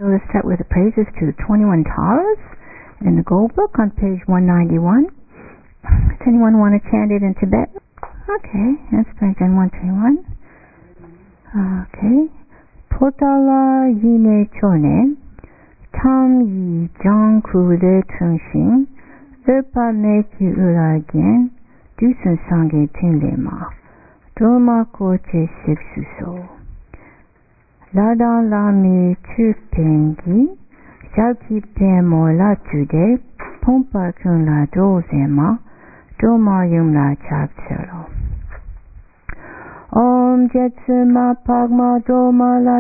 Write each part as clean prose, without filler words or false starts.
So let's start with the praises to the 21 Taras in the Gold Book on page 191. Does anyone want to chant it in Tibetan? Okay, that's page 121. Okay. Potala yine chone tam yi jang kule tungshin lepa meki uragen dusun sange tinlema doma koche sipsuso ladan lami chupengi shauki pemo la tude pompa kun la dozema doma yum la chapselo Om Jetsuma Pagma Doma La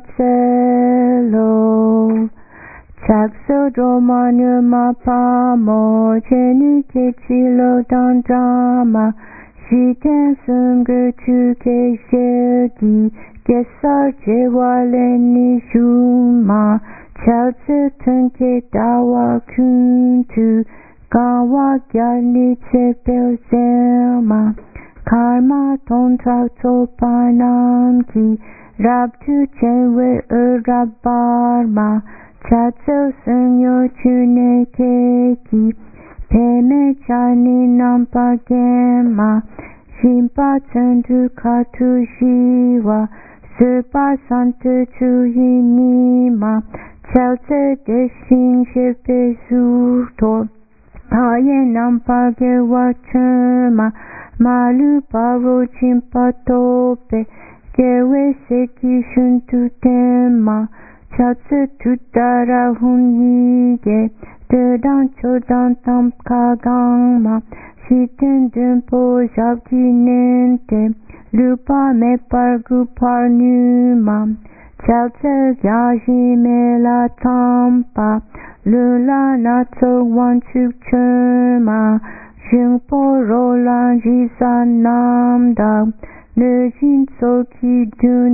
Chatselo Chakso Doma Numa Pamo Chenu Kechilo Dandama Shiten Sumgu Chuke Shegi Gesar Jewale Nishuma Chaltse Tunke Dawa Kuntu Gawa Gyani Tsepel Selma Karma tonta topanam ki rabtu chewe urabarma chatso sunyo chune keki peme chani nampa gema shimpa tsundu katu shiwa supa santu chuhinima chalse deshin shepe suto aye nampa gewa chuma Malu paro chimpatope Gewe seki shuntu tema Chatsu tutara hunyige Dedan chodan tam kagangma Shiten dumpo shabki nente Lupa me pargu parnuma Chalse yaji me la tampa Lula natso wanchuk chuma Shingpo rolan jisan namda Nujin soki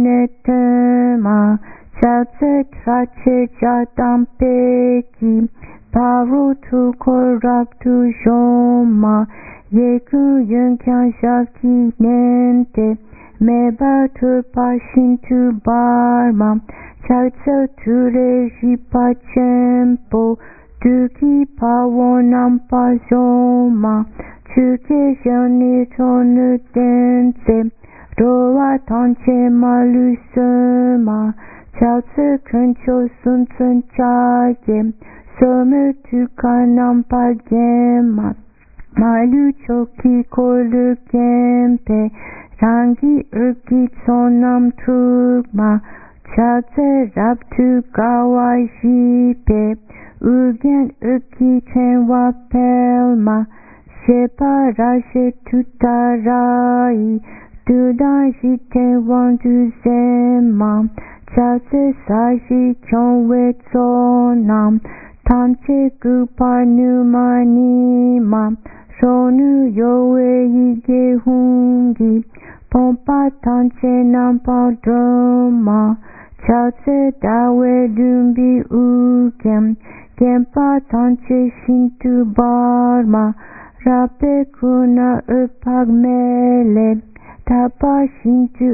dunetema Chatse trache jadam peki Paru tu korab tu shoma Yeku yunkyan shaki nente Meba tu pashin tu barma Chatse ture jipa chempo Duki pawo nampa zoma Chuke shani tonu dense Roa tanche malu sema Chalse kuncho sun sun chage Somu tuka nampa gema Malu choki kolu gempe Rangi urki sonam tukma Chalse raptu gawa jipe Ugen uki tenwa pelma Shepa rashe tutarai Dudan jiten wandu zema Chatse saji kyonwe tsonam Tamche gupa numanima Sonu yowe yige hungi Pompa tanche nampa droma Chatse dawe dumbi ugem Gempa tanche shintu barma Rape kuna upagmele Tapa shintu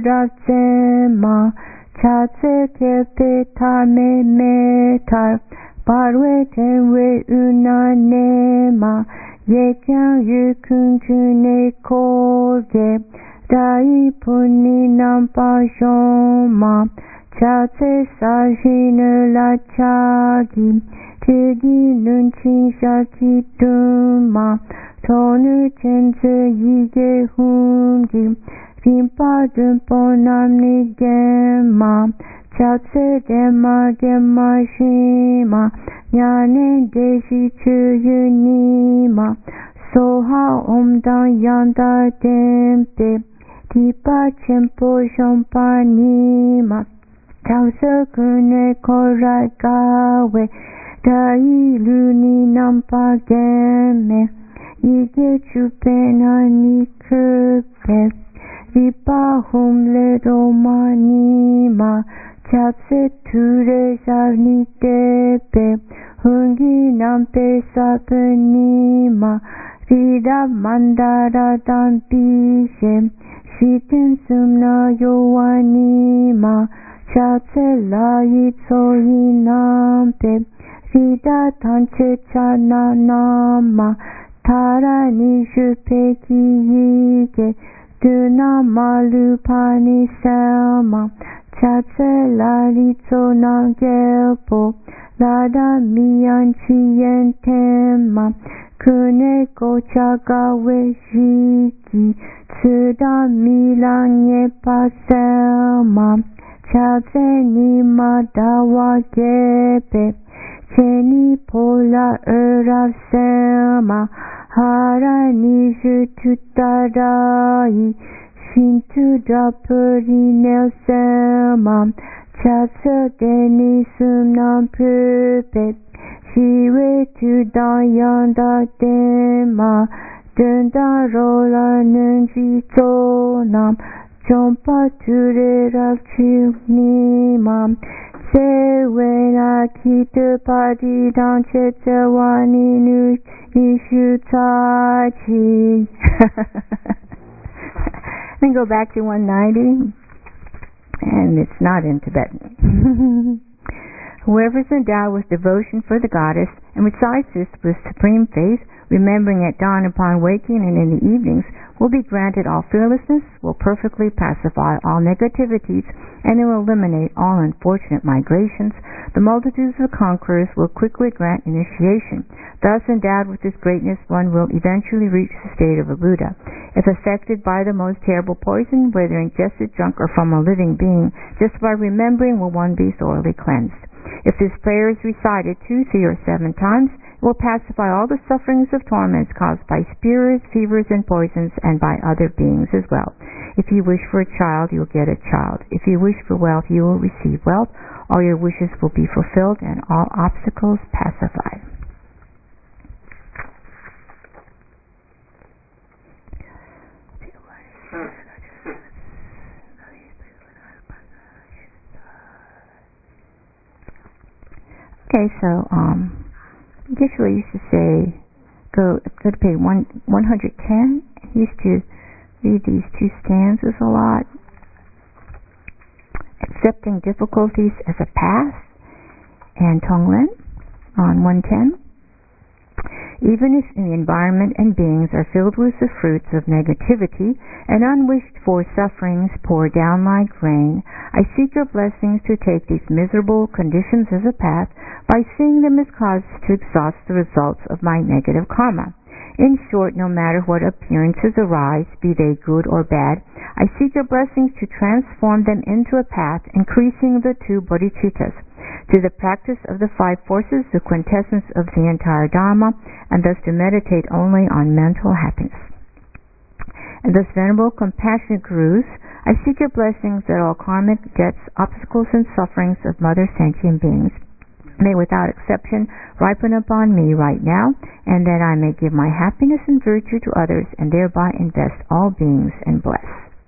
uratsema Chatse kepe tame metar Parwe tenwe unanema Yekyan yukun tune koge Dai puni nampa shoma Chatse sajine la chagi Tigi nunchin shaki duma Tonu chenze yige hungi Rimpa dumpo namni gema Chatse gema gema shima Nyane deshi chuyunima Soha omdan yanda dempe Tipa chempo shompanima Tausa kune koragawe Dai luni nampa geme Ige chupena nikupe Vipa humle romanima Chatse ture javni tepe Hungi nampe sapunima Vida mandara dampishe Shiten sumna yowanima Chatselayi Tsoyinampe Rida Tanche Chananama Tarani Shupeki Yike Duna Malupani Selma Chatselayi Tsonagelpo Lada Miyanchiyentema Kuneko Chagawe Shiki Tsuda Milanye Paselma Chaze Nima Dawa Gepe Cheni Pola Urav Selma Hara Nishu Tutarai Shintu Dapuri Selma Chazo Deni Sumnam Pupe Shiwe Tudayanda Dema Dunda Rola Nunji Tonam Jompa Turerav Chunimam Sewena Kita Padi Danche Tewani Nishu Tachi. Then go back to 190. And it's not in Tibetan. Whoever is endowed with devotion for the goddess and recites this with supreme faith, remembering at dawn upon waking and in the evenings, will be granted all fearlessness, will perfectly pacify all negativities, and will eliminate all unfortunate migrations. The multitudes of conquerors will quickly grant initiation. Thus endowed with this greatness, one will eventually reach the state of a Buddha. If affected by the most terrible poison, whether ingested, drunk, or from a living being, just by remembering will one be thoroughly cleansed. If this prayer is recited 2, 3, or 7 times, it will pacify all the sufferings of torments caused by spears, fevers, and poisons, and by other beings as well. If you wish for a child, you will get a child. If you wish for wealth, you will receive wealth. All your wishes will be fulfilled, and all obstacles pacified. Okay, so Geshe-la used to say, go to page 110. He used to read these 2 stanzas a lot. Accepting difficulties as a path, and Tonglen on 110. Even if the environment and beings are filled with the fruits of negativity and unwished for sufferings pour down like rain, I seek your blessings to take these miserable conditions as a path by seeing them as causes to exhaust the results of my negative karma. In short, no matter what appearances arise, be they good or bad, I seek your blessings to transform them into a path, increasing the 2 bodhicittas, to the practice of the 5 forces, the quintessence of the entire Dharma, and thus to meditate only on mental happiness. And thus, venerable, compassionate gurus, I seek your blessings that all karmic debts, obstacles, and sufferings of mother sentient beings may without exception ripen upon me right now, and that I may give my happiness and virtue to others, and thereby invest all beings and bless.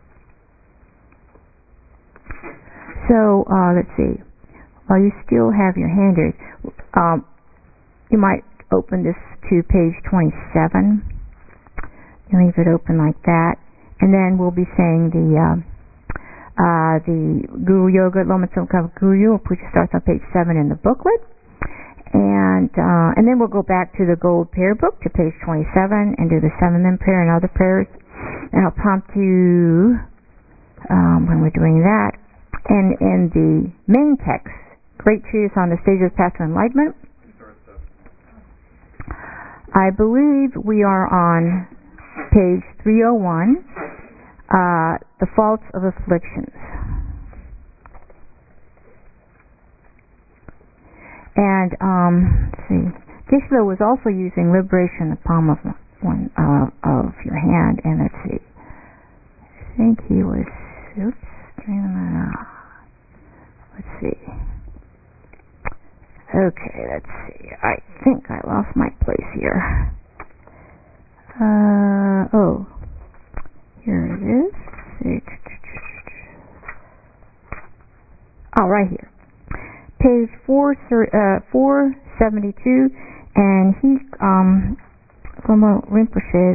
So, let's see. While you still have your hand here, you might open this to page 27. You leave it open like that, and then we'll be saying the Guru Yoga, Loma Tsongkhapa Guru, which starts on page 7 in the booklet, and then we'll go back to the Gold Prayer Book to page 27 and do the 7-Limb Prayer and other prayers, and I'll prompt you when we're doing that. And in the main text, Great Treatise on the Stages of Path to Enlightenment, I believe we are on page 301, The Faults of Afflictions. And let's see, Geshe-la was also using liberation in the palm of of your hand, and let's see, I think he was, let's see. Okay, let's see. I think I lost my place here. Oh, here it is. Oh, right here. Page 472, and he, Loma Rinpoche's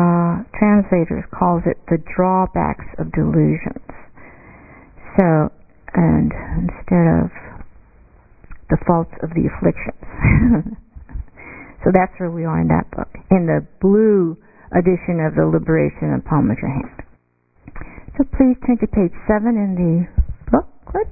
translators calls it the drawbacks of delusions. So, and instead of the faults of the afflictions. So that's where we are in that book, in the blue edition of the Liberation in the Palm of Your Hand. So please turn to page 7 in the booklet.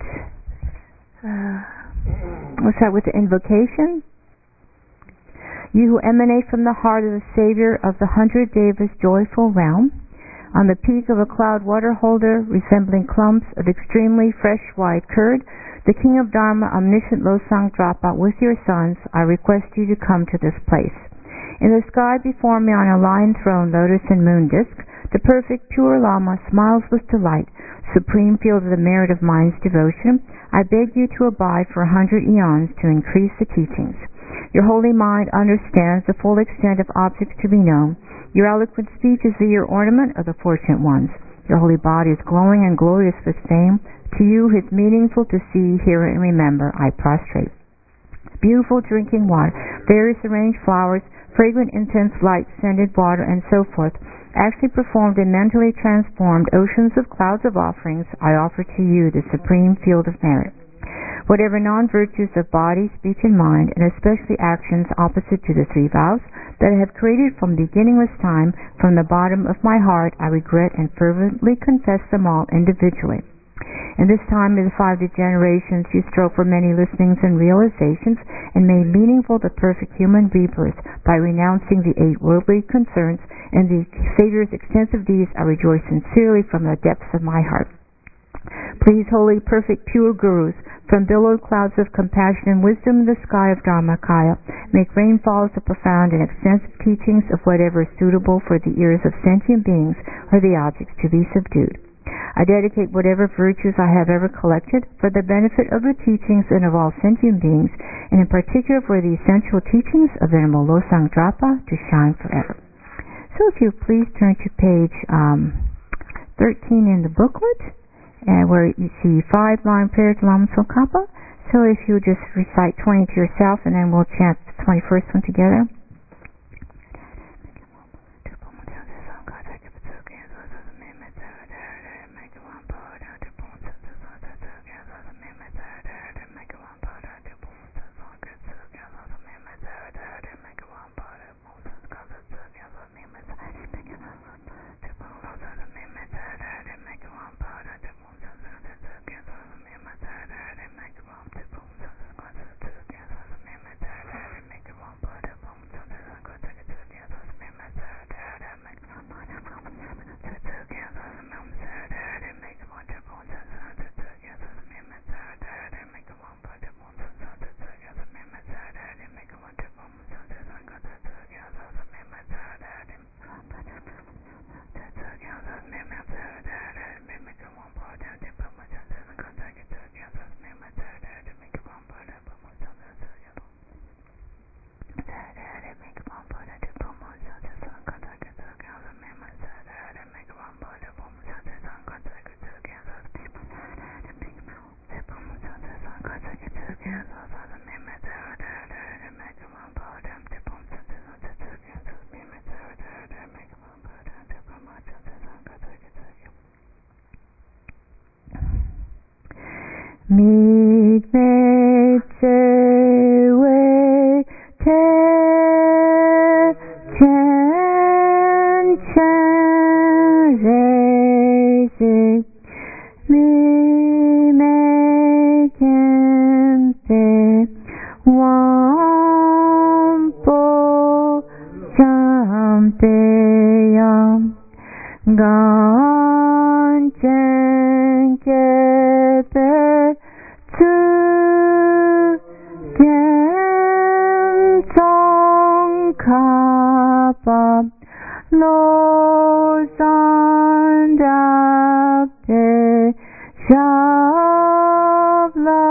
We'll start with the invocation. You who emanate from the heart of the Savior of the 100 Devas joyful realm, on the peak of a cloud water holder resembling clumps of extremely fresh white curd, the King of Dharma, omniscient Losang Drapa, with your sons, I request you to come to this place. In the sky before me on a lion throne, lotus and moon disk, the perfect pure Lama smiles with delight, supreme field of the merit of mind's devotion. I beg you to abide for 100 eons to increase the teachings. Your holy mind understands the full extent of objects to be known. Your eloquent speech is the ear ornament of the fortunate ones. Your holy body is glowing and glorious with fame. To you, it's meaningful to see, hear, and remember. I prostrate. Beautiful drinking water, various arranged flowers, fragrant incense, light, scented water, and so forth, actually performed and mentally transformed oceans of clouds of offerings, I offer to you the supreme field of merit. Whatever non-virtues of body, speech, and mind, and especially actions opposite to the 3 vows that I have created from beginningless time, from the bottom of my heart I regret and fervently confess them all individually. In this time of the 5 degenerations, you strove for many listenings and realizations, and made meaningful the perfect human rebirth by renouncing the 8 worldly concerns, and the Savior's extensive deeds I rejoice sincerely from the depths of my heart. Please, holy, perfect, pure Gurus, from billowed clouds of compassion and wisdom in the sky of Dharmakaya, make rainfalls of profound and extensive teachings of whatever is suitable for the ears of sentient beings or the objects to be subdued. I dedicate whatever virtues I have ever collected for the benefit of the teachings and of all sentient beings, and in particular for the essential teachings of Venerable Losang Drapa to shine forever. So if you please turn to page 13 in the booklet, where you see 5-line prayer to Lama Tsongkhapa. So if you just recite 20 to yourself, and then we'll chant the 21st one together. Meet me we te chan chan re zi mi me ken te wam po cham te yam gan chen ke pe Tsongkhapa Losang Drapa Shabla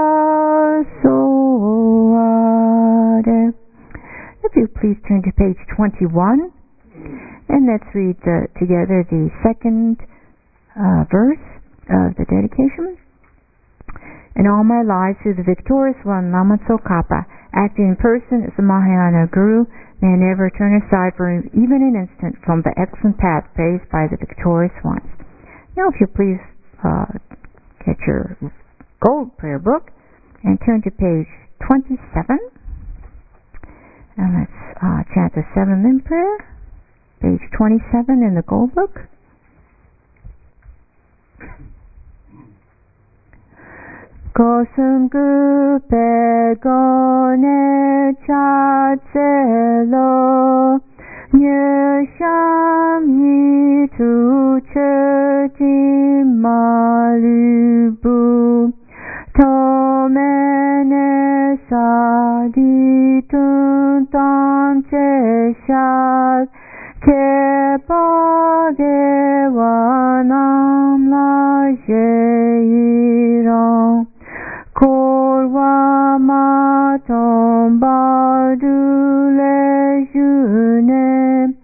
Soade. If you please turn to page 21, and let's read together the second verse of the dedication. In all my lives, through the victorious one, Lama Tsongkhapa, acting in person as the Mahayana Guru, may I never turn aside for even an instant from the excellent path blazed by the victorious ones. Now, if you please get your Gold Prayer Book and turn to page 27. And let's chant the 7-limb prayer, page 27 in the Gold Book. Kosum gupe gone chatselo nyesham yitu cheti malubu tomene saditun tam cheshad kepadevanam lajeirong Korwa matom badule june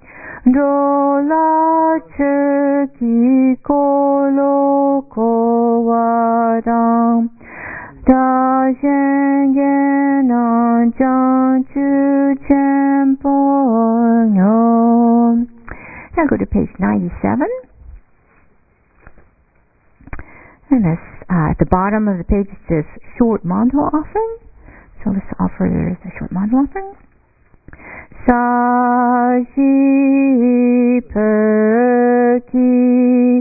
dola cheki kolo kowadam da shengen on janchu chempo. Now go to page 97. And this, at the bottom of the page it says short mantra offering. So let's offer the short mantra offering. Sashi perki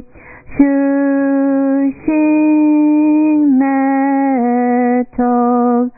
shushing metal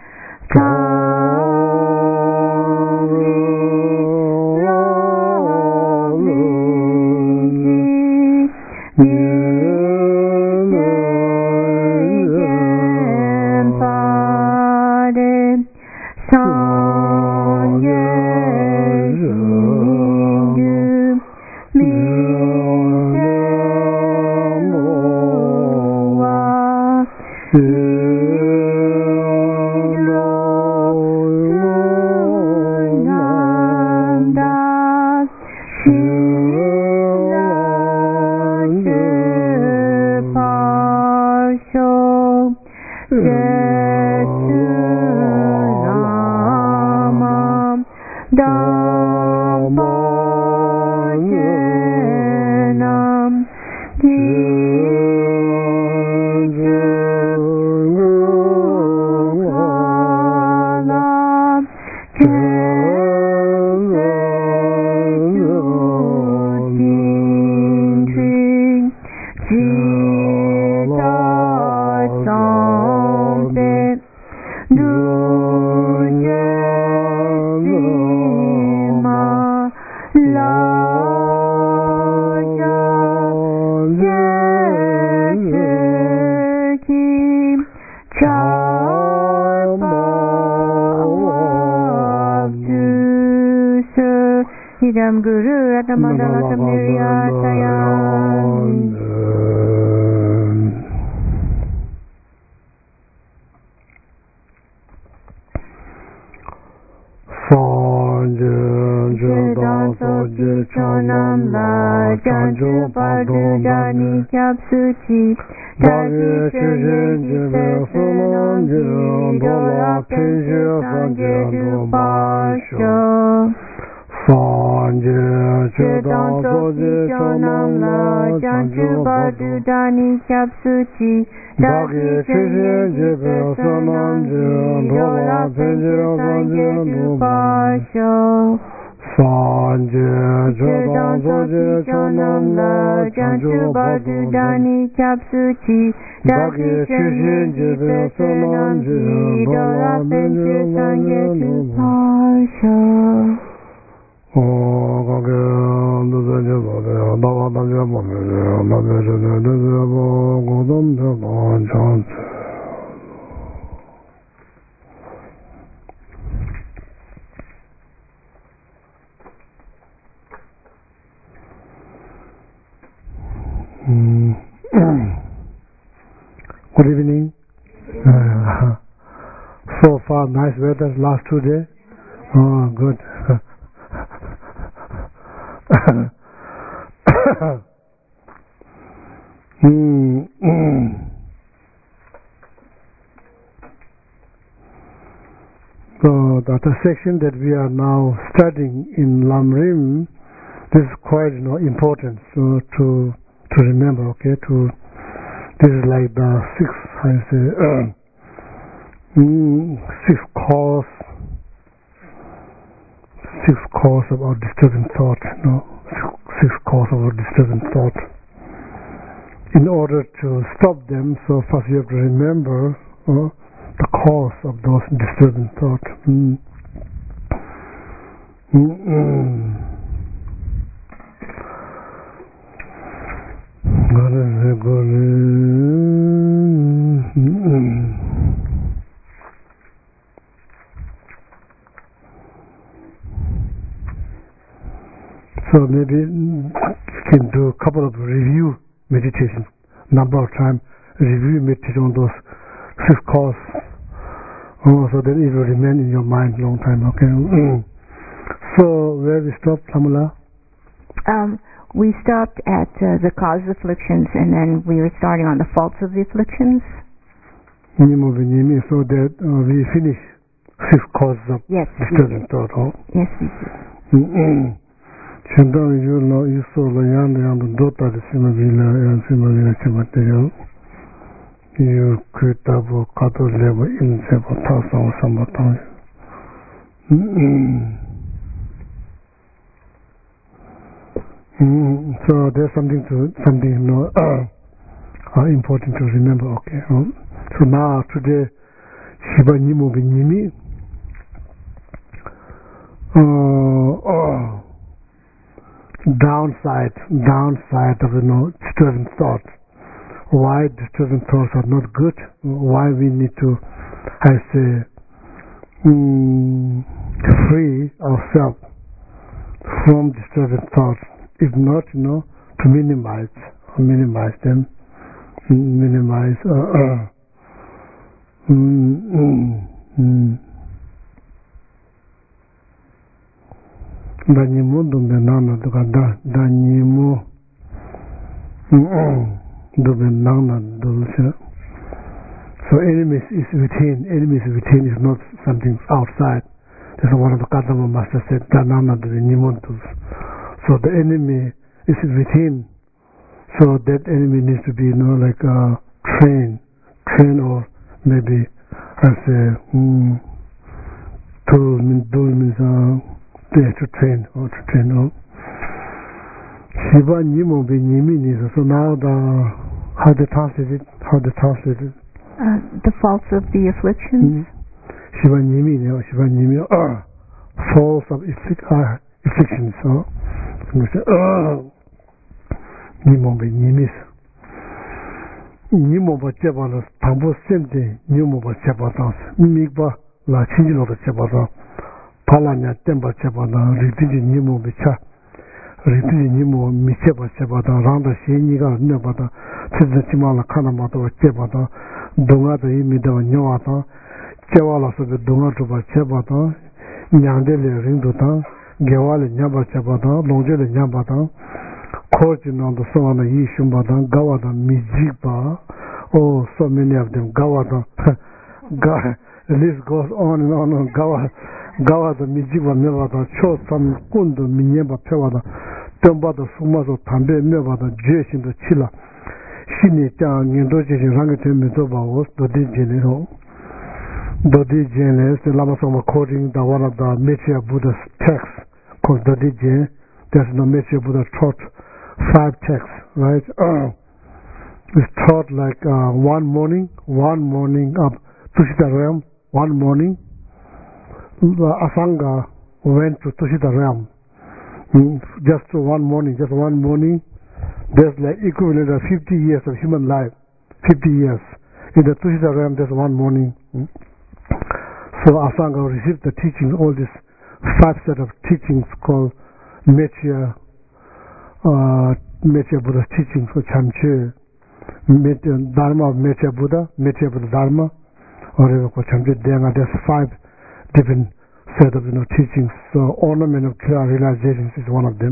Idam Guru Atamadala Samiriyatayam. Jedan Soji Chonam La Janju Padu Dani Kyapsuchi Dagi Shujin Jibe Sunam Jim Dola Pinju Sanje Dupasho Jedan Soji Chonam La Janju Padu Dani Kyapsuchi Dagi Shujin Jibe Sunam Jim Dola Pinju Sanje Dupasho Jedan Soji Chonam La Janju Padu Dani Kyapsuchi Dagi Shujin Jibe Sunam Jim Dola Pinju Sanje Dupasho Good evening. So far, nice weather last 2 days. Oh, good. So the section that we are now studying in Lamrim, this is quite important. So to remember, okay. This is like the 6th six cause of our disturbing thought. Six cause of our disturbing thought. In order to stop them, so first you have to remember the cause of those disturbing thoughts. So maybe you can do a couple of review meditations, number of times, review meditation on those six causes. So then it will remain in your mind a long time. Okay. So where we stopped, Samula? We stopped at the cause of afflictions, and then we were starting on the faults of the afflictions. So that we finish six causes of disturbing thought. Yes, we did. Chandang yu lo yu so lo yang lo yang do dota de sima vila yang sima vila chima te yo yu kui tabo kato lebo in sebo ta sang samba tang so there's something important to remember. Okay. So now today Shiba Nimo Binyimi downside of disturbing thoughts. Why disturbing thoughts are not good? Why we need to, free ourselves from disturbing thoughts. If not, to minimize them, Danyimu dumbe nana duka danyimu dumbe nana dulce. So enemies is within. Enemies within is not something outside. That's one of the Kadama Master said. Danana danyimu dulce. So the enemy is within. So that enemy needs to be like train or maybe as a tool means there to train. Shiba Nimo be Nimi. So now how they translate it? The faults of the afflictions. Shiba Nimi, faults of afflictions. Nimo be Nimis. Nimo ba Jabala, Tambo Sente, Nimo ba Jabata, Migba, La Chingilo the Jabata. Palanya temba chebada, ritiji nimo bicha, ritiji nimo micheba chebada, randa sheniga nebada, tizna chimala kanamata chebada, dunga da imida nyawata, chewala sobe dunga tuba chebada, nyandele rinduta, gewale nyaba chebada, longjele nyabada, koji nanda soana yishumbada, gawada mijiba, oh, so many of them, gawada, the list goes on and on, Gawada mijiba mewada cho tam kundu minyeba pewada tembada sumazo tambe mewada jeshindo chila shini cha ngendo jeshin rangi teme zoba was dodi jene is the Lama Soma quoting the one of the Mechiya Buddha's texts called Dodi Jene. There's no Mechiya Buddha taught 5 texts, right? It's taught like one morning up Tushita realm, one morning Asanga went to Tushita realm. Just one morning. There's like equivalent of 50 years of human life. 50 years. In the Tushita realm, there's one morning. So Asanga received the teaching, all these 5 set of teachings called Mechiya Buddha's teachings for Chamche. Dharma of Mechiya Buddha Dharma, or Chamche Denga. There's 5 different set of teachings. So ornament of clear realizations is one of them.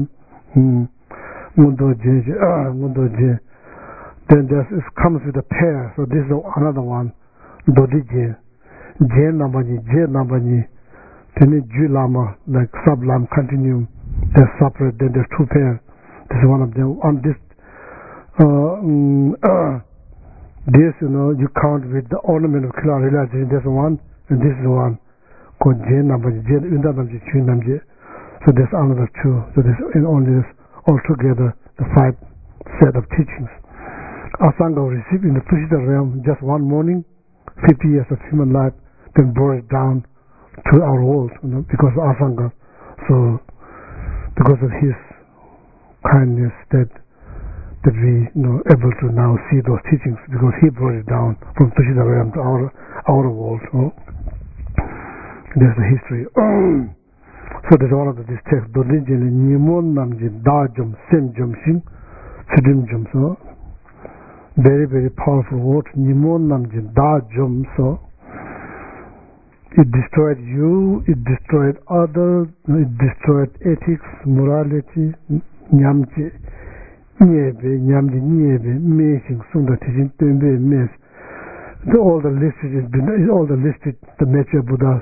Then it comes with a pair. So this is another one. Dodije. Je Nambani. Then Ju Lama, like sub Lam continuum. They're separate. Then there's 2 pairs. This is one of them. On this This, you count with the ornament of Kila realization. There's one, and this is one. Called Jen Namji, Jen Unda Namji, Chu Namji. So there's another two. So there's in only this altogether the 5 set of teachings. Asanga received in the physical realm just one morning, 50 years of human life, then brought it down to our world, because of Asanga. So because of his kindness that we able to now see those teachings, because he brought it down from physical realm to our world. So there's the history. So there's one of this text. Dodinjin Nimon Namji Dajum Sem Jumshin Sidim Jum. So very, very powerful word. Nimon Namji Dajum. So it destroyed you, it destroyed others, it destroyed ethics, morality, Nyamji Nyebe, Nyamji Nyebe, Meshing Sunda Tijin Tembe Mes. All the listed the nature Buddha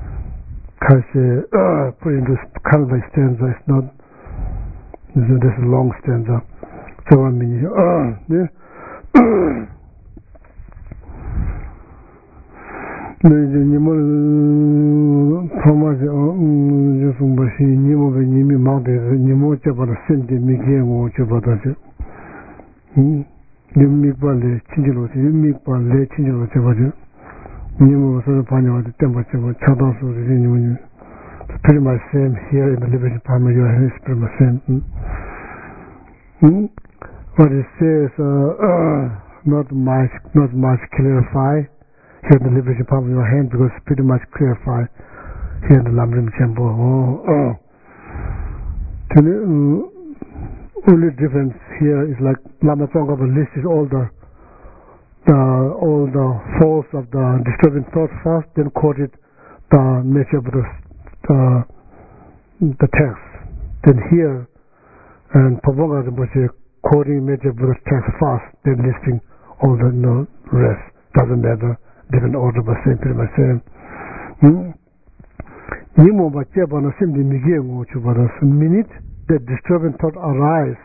put into kind of a stanza. It's not this is a long stanza. So I mean pretty much same here in the Liberation Palm. It's pretty much same. What it says, not much clarify here in the Liberation Palm of your hand, because it's pretty much clarified here in the Lamrim Chamber. The only difference here is like Lama Tsongkhapa listed all the faults of the disturbing thought first, then quoted the nature of the text. Then here, and Pabonga Rinpoche quoting nature of the text first, then listing all the rest. Doesn't matter, different order, but same, pretty much same. Nimo Bacheba no Simdi Migi Ngochubaras, minute that disturbing thought arise.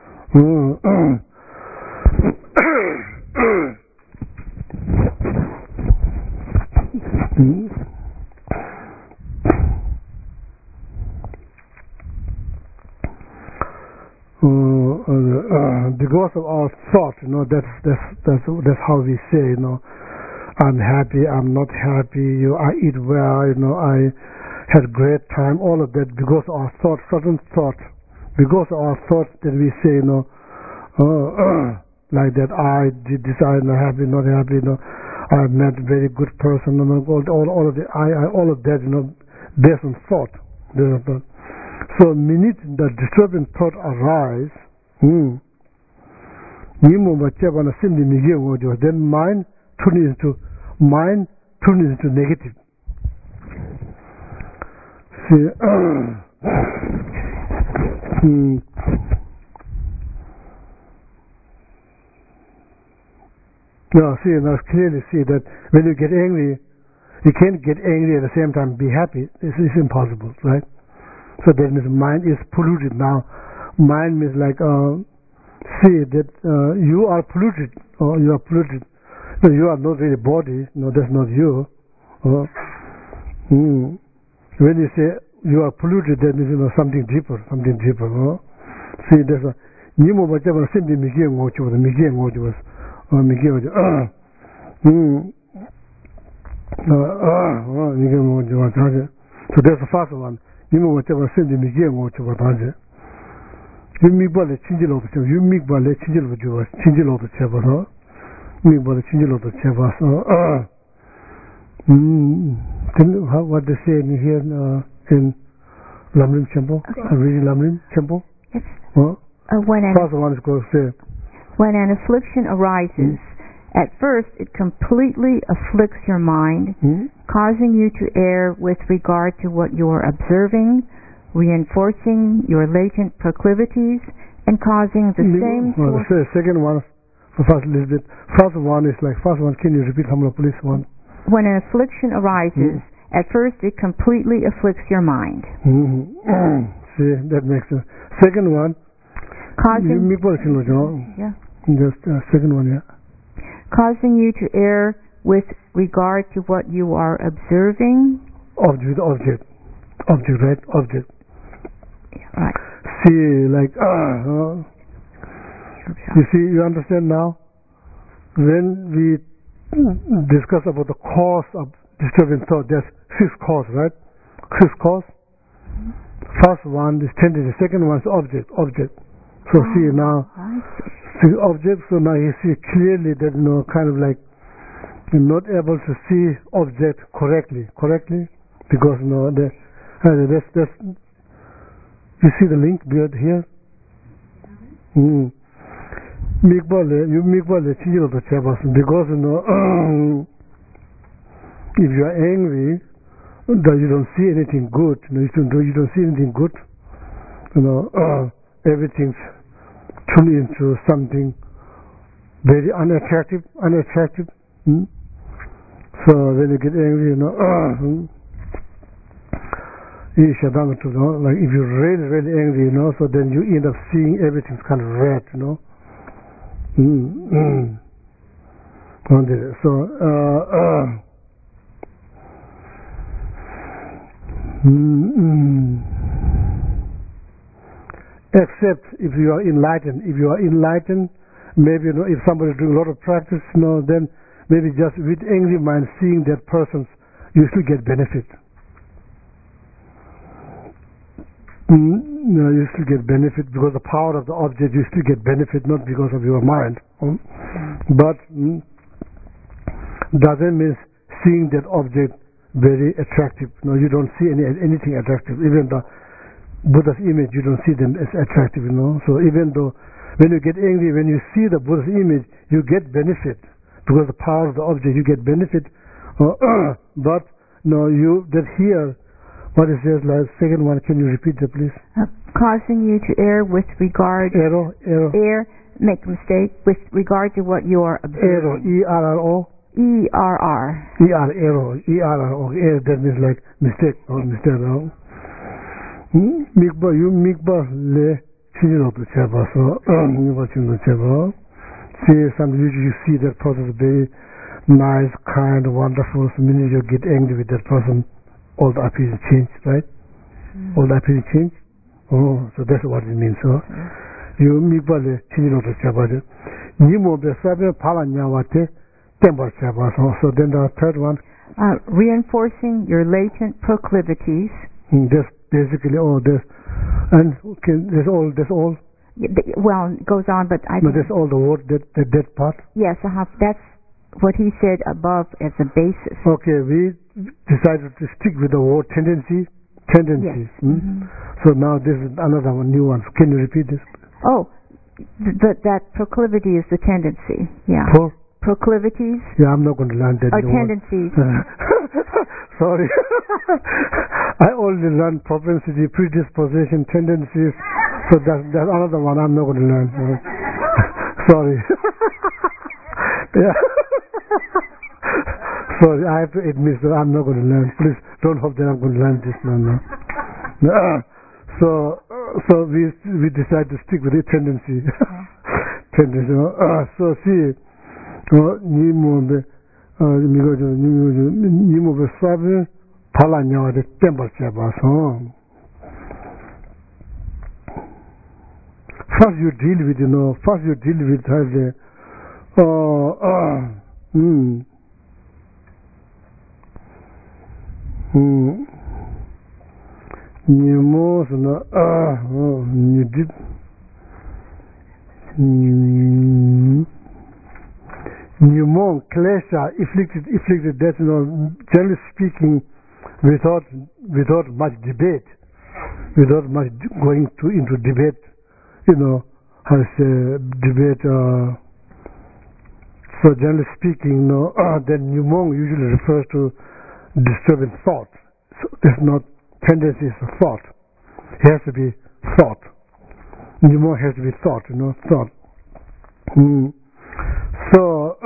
Because of our thought, that's how we say, I'm happy, I'm not happy, I eat well, I had great time, all of that because of our thought, certain thought, because of our thought that we say, like that, I did this, I'm not happy, I met a very good person, all of that, all of that, based on thought. So, minute the disturbing thought arise, then mind turns into negative. See, now clearly see that when you get angry, you can't get angry at the same time be happy. It's impossible, right? So that means mind is polluted now. Mind means like see that you are polluted, or you are polluted. No, you are not really body. No, that's not you. When you say you are polluted, that means something deeper. See, there's a Nimo Bachaba simply Migi Ngochu, the Migi Ngochu was Migi. So that's the first one. Nimo Bachaba simply Migi Ngochu Bataje. You make by the Chinjil of the you make by the Chinjil of the Chinjil of the Cheva. Me by the Chinjil of the Cheva. What they say in here in Lamrim Temple? Really Lamrim Temple? Yes. When an affliction arises, at first it completely afflicts your mind, causing you to err with regard to what you are observing, reinforcing your latent proclivities, and causing the same. The second one, first Elizabeth. First one is like first one. Can you repeat Hamla Police one? When an affliction arises, at first it completely afflicts your mind. See, that makes sense. Second one, causing. Just second one, yeah. Causing you to err with regard to what you are observing. Object, right? Object. Right. See, like, you see, you understand now? When we discuss about the cause of disturbing thought, there's 6 causes, right? 6 causes. First one is tendency, second one is object. So see now, see object, so now you see clearly that, kind of like, you're not able to see object correctly, because, that's, you see the link here? Because, if you are angry, that you don't see anything good, you don't see anything good, everything's turned into something very unattractive. So when you get angry, like if you're really angry, so then you end up seeing everything's kind of red, So except if you are enlightened. If you are enlightened, maybe if somebody is doing a lot of practice, then maybe just with angry mind seeing that person, you still get benefit. You still get benefit because the power of the object, you still get benefit, not because of your mind. But doesn't mean seeing that object very attractive. No, you don't see anything attractive. Even the Buddha's image, you don't see them as attractive, So even though when you get angry, when you see the Buddha's image, you get benefit because the power of the object, you get benefit. But that here. What is this last second one? Can you repeat that, please? Causing you to err with regard. Error. Make a mistake with regard to what you are observing. Error. ERR. Error. Error. That means like mistake or mistake. Mikba, you mikba le chinino to cheba. So watching the cheba. See, some usually you see that person is very nice, kind, wonderful. So many you get angry with that person. All the appearance change, right? All the appearance change. Oh, so that's what it means. So, you mikbale chinino to chabade. Nimo besabe palanyawate temper chaba. So then the third one. Reinforcing your latent proclivities. That's basically all this, and that's all. Well, it goes on, but I. No, that's all the word. That part. Yes, that's what he said above as a basis. Okay, we decided to stick with the word tendency. Yes. So now this is another one, new one. Can you repeat this? Oh, that proclivity is the tendency. Yeah. Proclivities. Yeah, I'm not going to learn that. Or tendencies. Sorry. I only learned propensity, predisposition, tendencies. So that's another one I'm not going to learn. Sorry. Yeah. Sorry, I have to admit that I'm not going to learn. Please don't hope that I'm going to learn this now. So we decided to stick with the tendency. Tendency. So see, Nimo Sabi Palanya the temple chaba. First you deal with you did pneumo klesha afflicted that, generally speaking, without much debate, without much going into debate, how to say debate. So generally speaking, then pneumo usually refers to disturbing thought. So it's not tendency, it's a thought. It has to be thought. Pneumo has to be thought, thought. So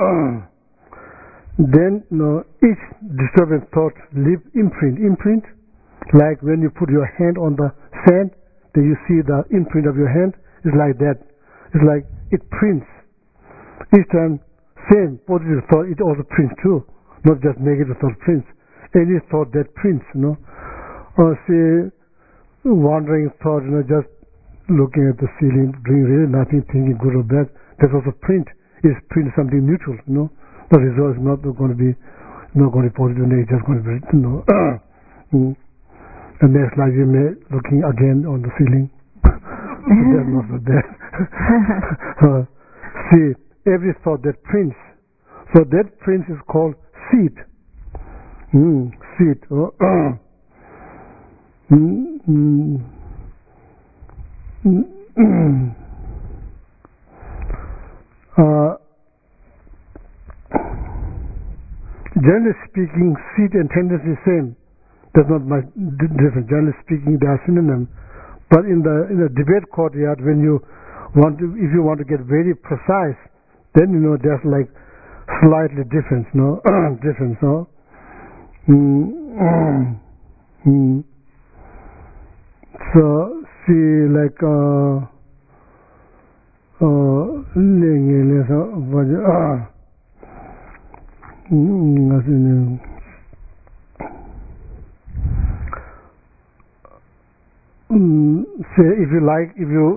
then each disturbing thought leaves imprint, like when you put your hand on the sand, then you see the imprint of your hand. It's like that. It's like it prints. Each time same positive thought, it also prints too. Not just negative thought prints. Any thought that prints, Or say, wandering thought, just looking at the ceiling, doing really nothing, thinking good or bad. That's also print. It's print something neutral, The result is not going to be positive, it's just going to be, And next slide, you may looking again on the ceiling. That's not so bad. See, every thought that prints. So that prints is called seed. Seed. Generally speaking, seed and tendency same. There's not much difference. Generally speaking, they are synonyms. But in the debate courtyard, when if you want to get very precise, then there's like slightly difference, difference, So see, like say if you like, you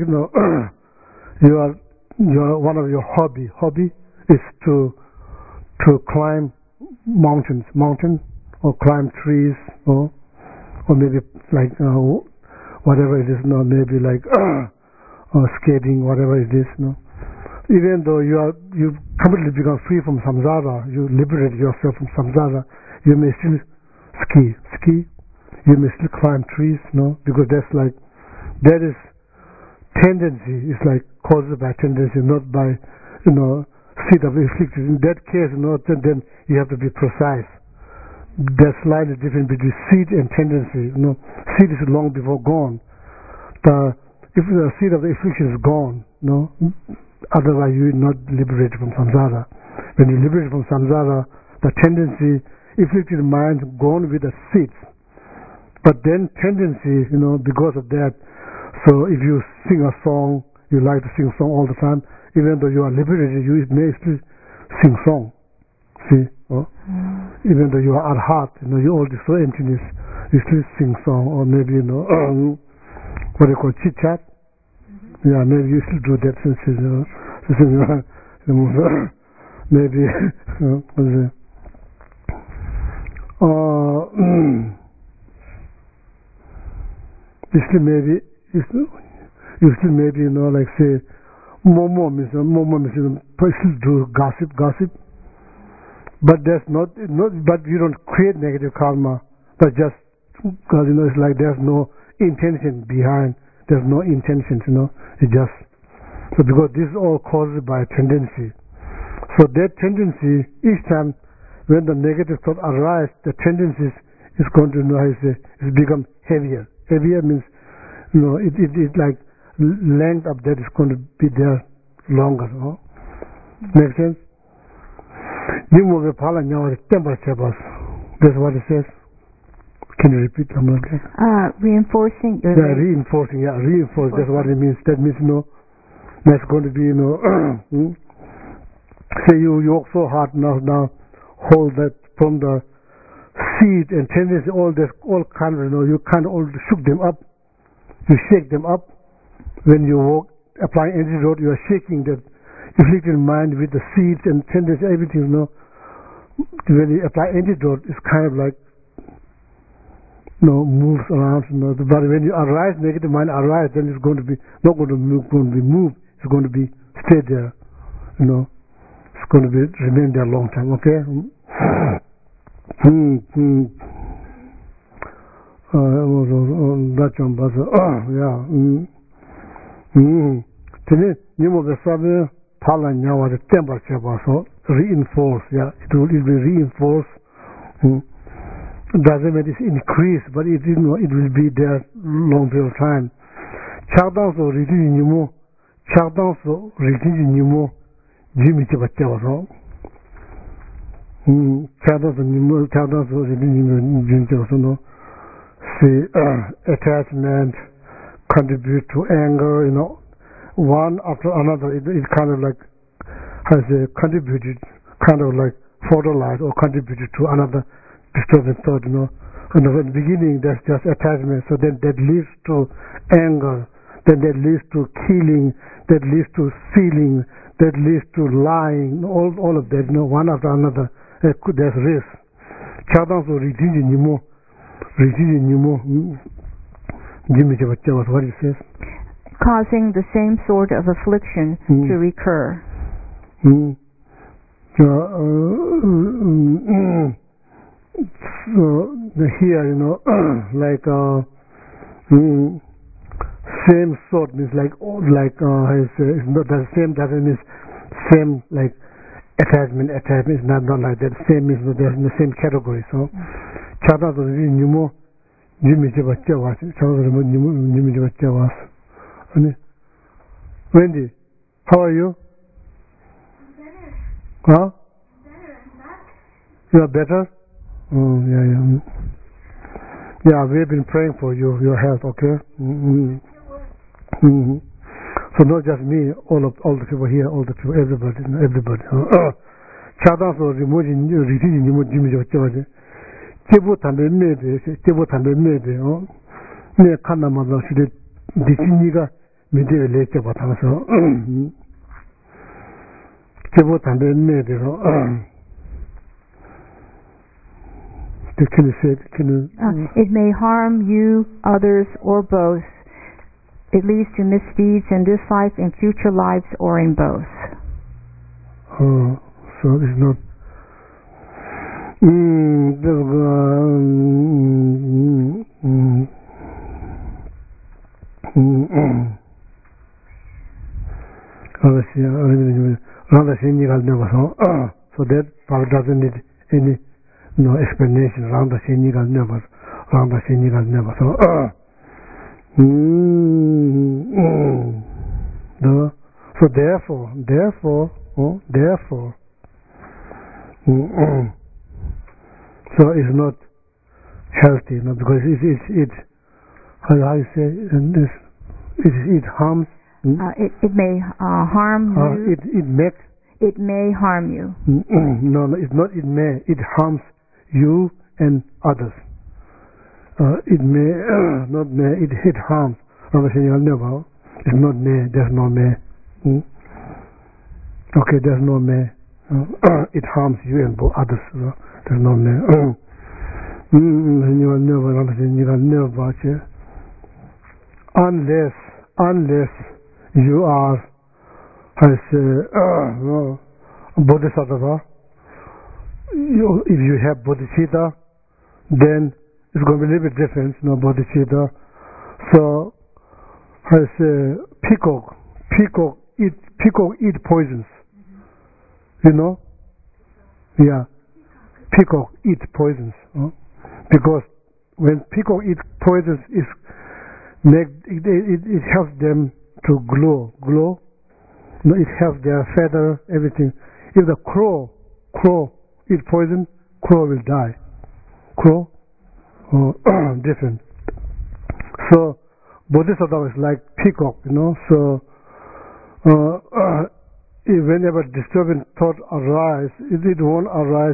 are one of your hobby is to climb mountain or climb trees or maybe like whatever it is, maybe like skating, whatever it is, Even though you completely become free from samsara, you liberate yourself from samsara, you may still ski. You may still climb trees, because that is tendency. It's like caused by tendency, not by seed of affliction. In that case, then you have to be precise. There's slightly difference between seed and tendency. Seed is long before gone. If the seed of the affliction is gone, otherwise you will not liberate from samsara. When you liberate from samsara, the tendency, afflicted mind gone with the seeds. But then tendency, because of that, so if you sing a song, you like to sing a song all the time, even though you are liberated, you may still sing song. See? Even though you are at heart, you all this emptiness, you still sing song, or maybe, what they call chit chat. Yeah, maybe you still do that since maybe you still maybe like say momo means still do gossip, but that's not but you don't create negative karma, but just because it's like there's no intention behind, there's no intentions, it just so because this is all caused by tendency. So that tendency, each time when the negative thought arises, the tendencies is going to it's become heavier. Heavier means it like length of that is going to be there longer. Make sense? That's what it says. Can you repeat? Reinforcing. Reinforcing. That's what it means. That means that's going to be say you work so hard now hold that from the seed and tendency, all kind of you kind of all shook them up. You shake them up. When you walk, applying antidote, you are shaking that afflicted mind with the seeds and tendency, everything, When you apply antidote, it's kind of like, moves around, But when you arise, negative mind arise, then it's going to be, not going to be moved, it's going to be stay there, It's going to be remain there a long time, okay? Reinforce, it will be reinforced. Doesn't mean it's increased, but it will be there long period of time. Chagdang so reading you Chagdang so reading you Jimmy Chibachawa. Chagdang so reading you see attachment contribute to anger, one after another. It kind of like has contributed, kind of like fertilized or contributed to another disturbing thought, you know. And in the beginning, that's just attachment. So then that leads to anger. Then that leads to killing. That leads to stealing. That leads to lying. All of that, you know, one after another. There's risk. Chadang so reading you more. What it says? Causing the same sort of affliction to recur. So here, you know, like same sort means like it's not the same, doesn't mean same like attachment is not like that. Same means they're in the same category. So Chada to read Numo Wendy, how are you? Better. Huh? Better. You are better? Oh, yeah. Yeah, we've been praying for you, your health, okay? So not just me, all the people here, all the people, everybody. Chada so removing reading you Kibu Tambe made, oh, near Kanamala should the Chiniga Medea later, but also Kibu Tambe made, it may harm you, others, or both. It leads to misdeeds in this life, in future lives, or in both. Oh, so it's not. So that part doesn't need any explanation. Randa Shenigal never. So so therefore so it's not healthy, because it how you say this, it harms. It may harm you. It may harm you. No, it's not. It may. It harms you and others. It may not may. It harms. It's not may. There's no may. Okay, there's no may. It harms you and others. There's no may. Unless you are, bodhisattva, if you have bodhicitta, then it's going to be a little bit different, bodhicitta. So, peacock eat poisons. You know? Yeah. Peacock eat poisons. Because when peacock eat poisons, it helps them to glow. It helps their feather, everything. If the crow eat poison, crow will die. Crow, different. So bodhisattva is like peacock, So whenever disturbing thought arise, it won't arise.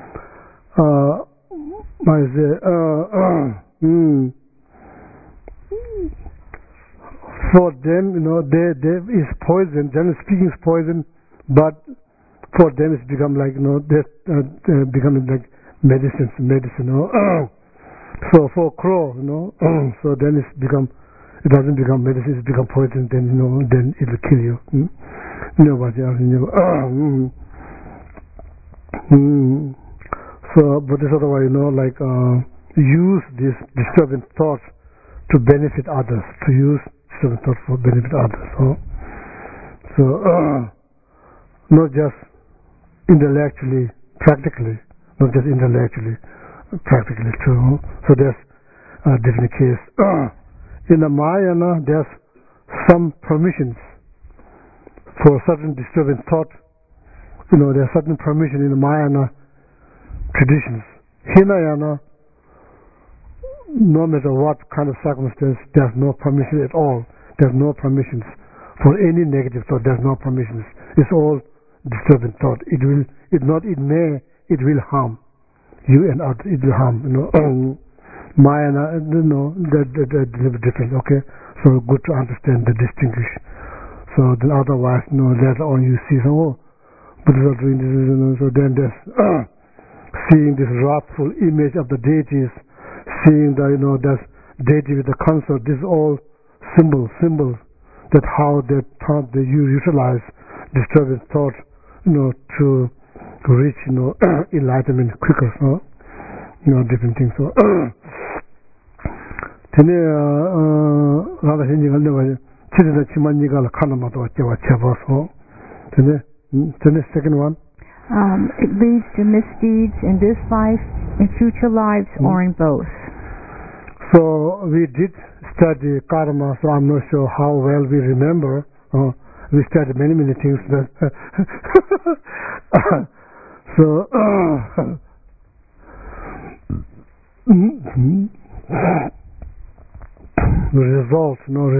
For them, they is poison. Generally speaking, is poison, but for them it's become like becoming like medicine. So for crow, so then it doesn't become medicine. It become poison. Then then it will kill you. Nobody else. So bodhisattva, use these disturbing thoughts to benefit others. To use disturbing thoughts for benefit others. So not just intellectually, practically, not just intellectually, practically too. So there's a different case. In the Mahayana, there's some permissions for certain disturbing thought. There are certain permission in the Mahayana traditions. Hinayana, no matter what kind of circumstance, there's no permission at all. There's no permissions for any negative thought. There's no permissions. It's all disturbing thought. It will harm you and others. It will harm, Maya, they're a little bit different, okay? So good to understand the distinguish. So then otherwise, later on you see, Buddhists are doing this, so then there's seeing this wrathful image of the deities, seeing the, that deity with the consort, this is all symbols, that how they thought they utilize disturbing thought, to reach, enlightenment quicker, different things. So, tene rada henji galne wa chirina chimanji gal khana ma to chewa cheba so tene second one it leads to misdeeds in this life, in future lives, or in both. So we did study karma, so I'm not sure how well we remember. We studied many things that so results,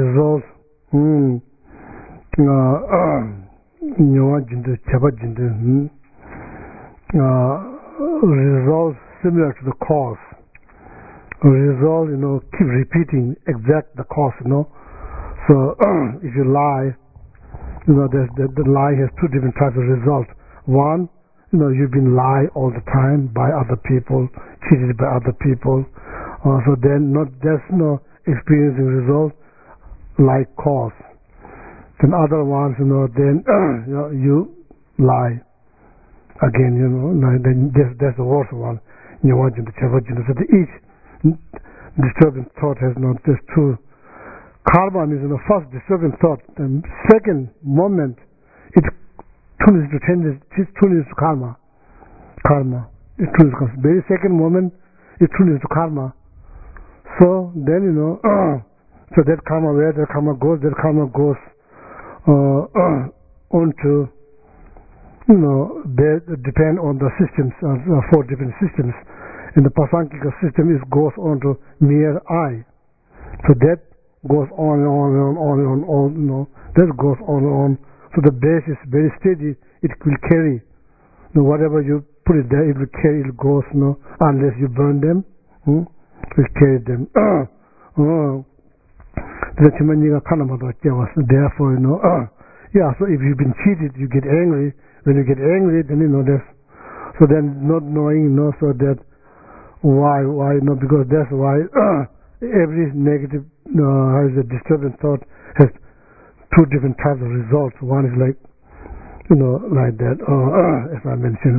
results similar to the cause. Result, keep repeating exact the cause, So if you lie, the lie has two different types of results. One, you've been lied all the time by other people, cheated by other people. So then there's no experiencing result like cause. Then other ones, then you lie again, then that's the worst one. So each disturbing thought has there's two. Karma is the first disturbing thought, and second moment it turns to karma. It turns to very second moment it turns to karma. So then so that karma, where that karma goes onto they depend on the systems, 4 different systems. In the Pasankika system, it goes on to mere I. So that goes on and on. That goes on and on. So the base is very steady. It will carry. Whatever you put it there, it will carry. It goes. Unless you burn them, it will carry them. Therefore, so if you've been cheated, you get angry. When you get angry, then that's. So then, not knowing, so that. Why because that's why every negative has a disturbing thought has 2 different types of results. One is like like that, as I mentioned,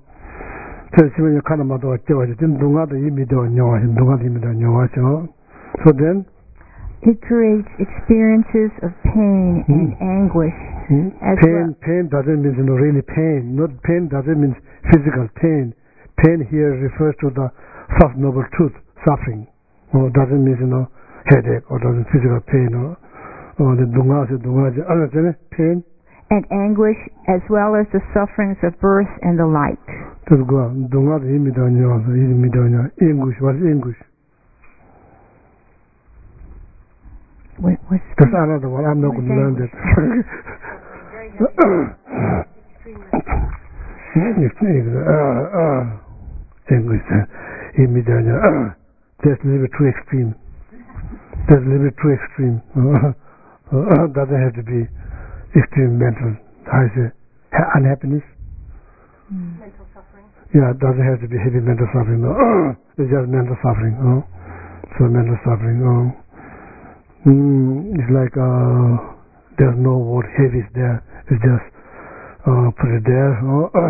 so then it creates experiences of pain and anguish. Pain doesn't mean really pain. Not pain doesn't mean physical pain. Pain here refers to the first noble truth, suffering. Doesn't mean headache or doesn't physical pain or the pain and anguish, as well as the sufferings of birth and the like. Anguish. What is anguish? That's another one. I'm not going to learn that. Anguish. That's a little bit too extreme. Doesn't have to be extreme mental. I say unhappiness. Mental suffering. Yeah, it doesn't have to be heavy mental suffering. It's just mental suffering. So mental suffering. It's like there's no word heavy is there. It's just put it there.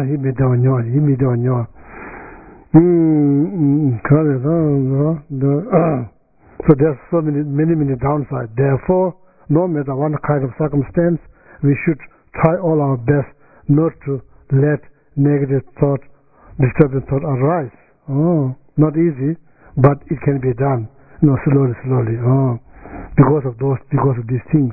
So there's so many downsides. Therefore, no matter what kind of circumstance, we should try all our best not to let negative thought, disturbing thought arise. Not easy, but it can be done. Slowly. Because of these things.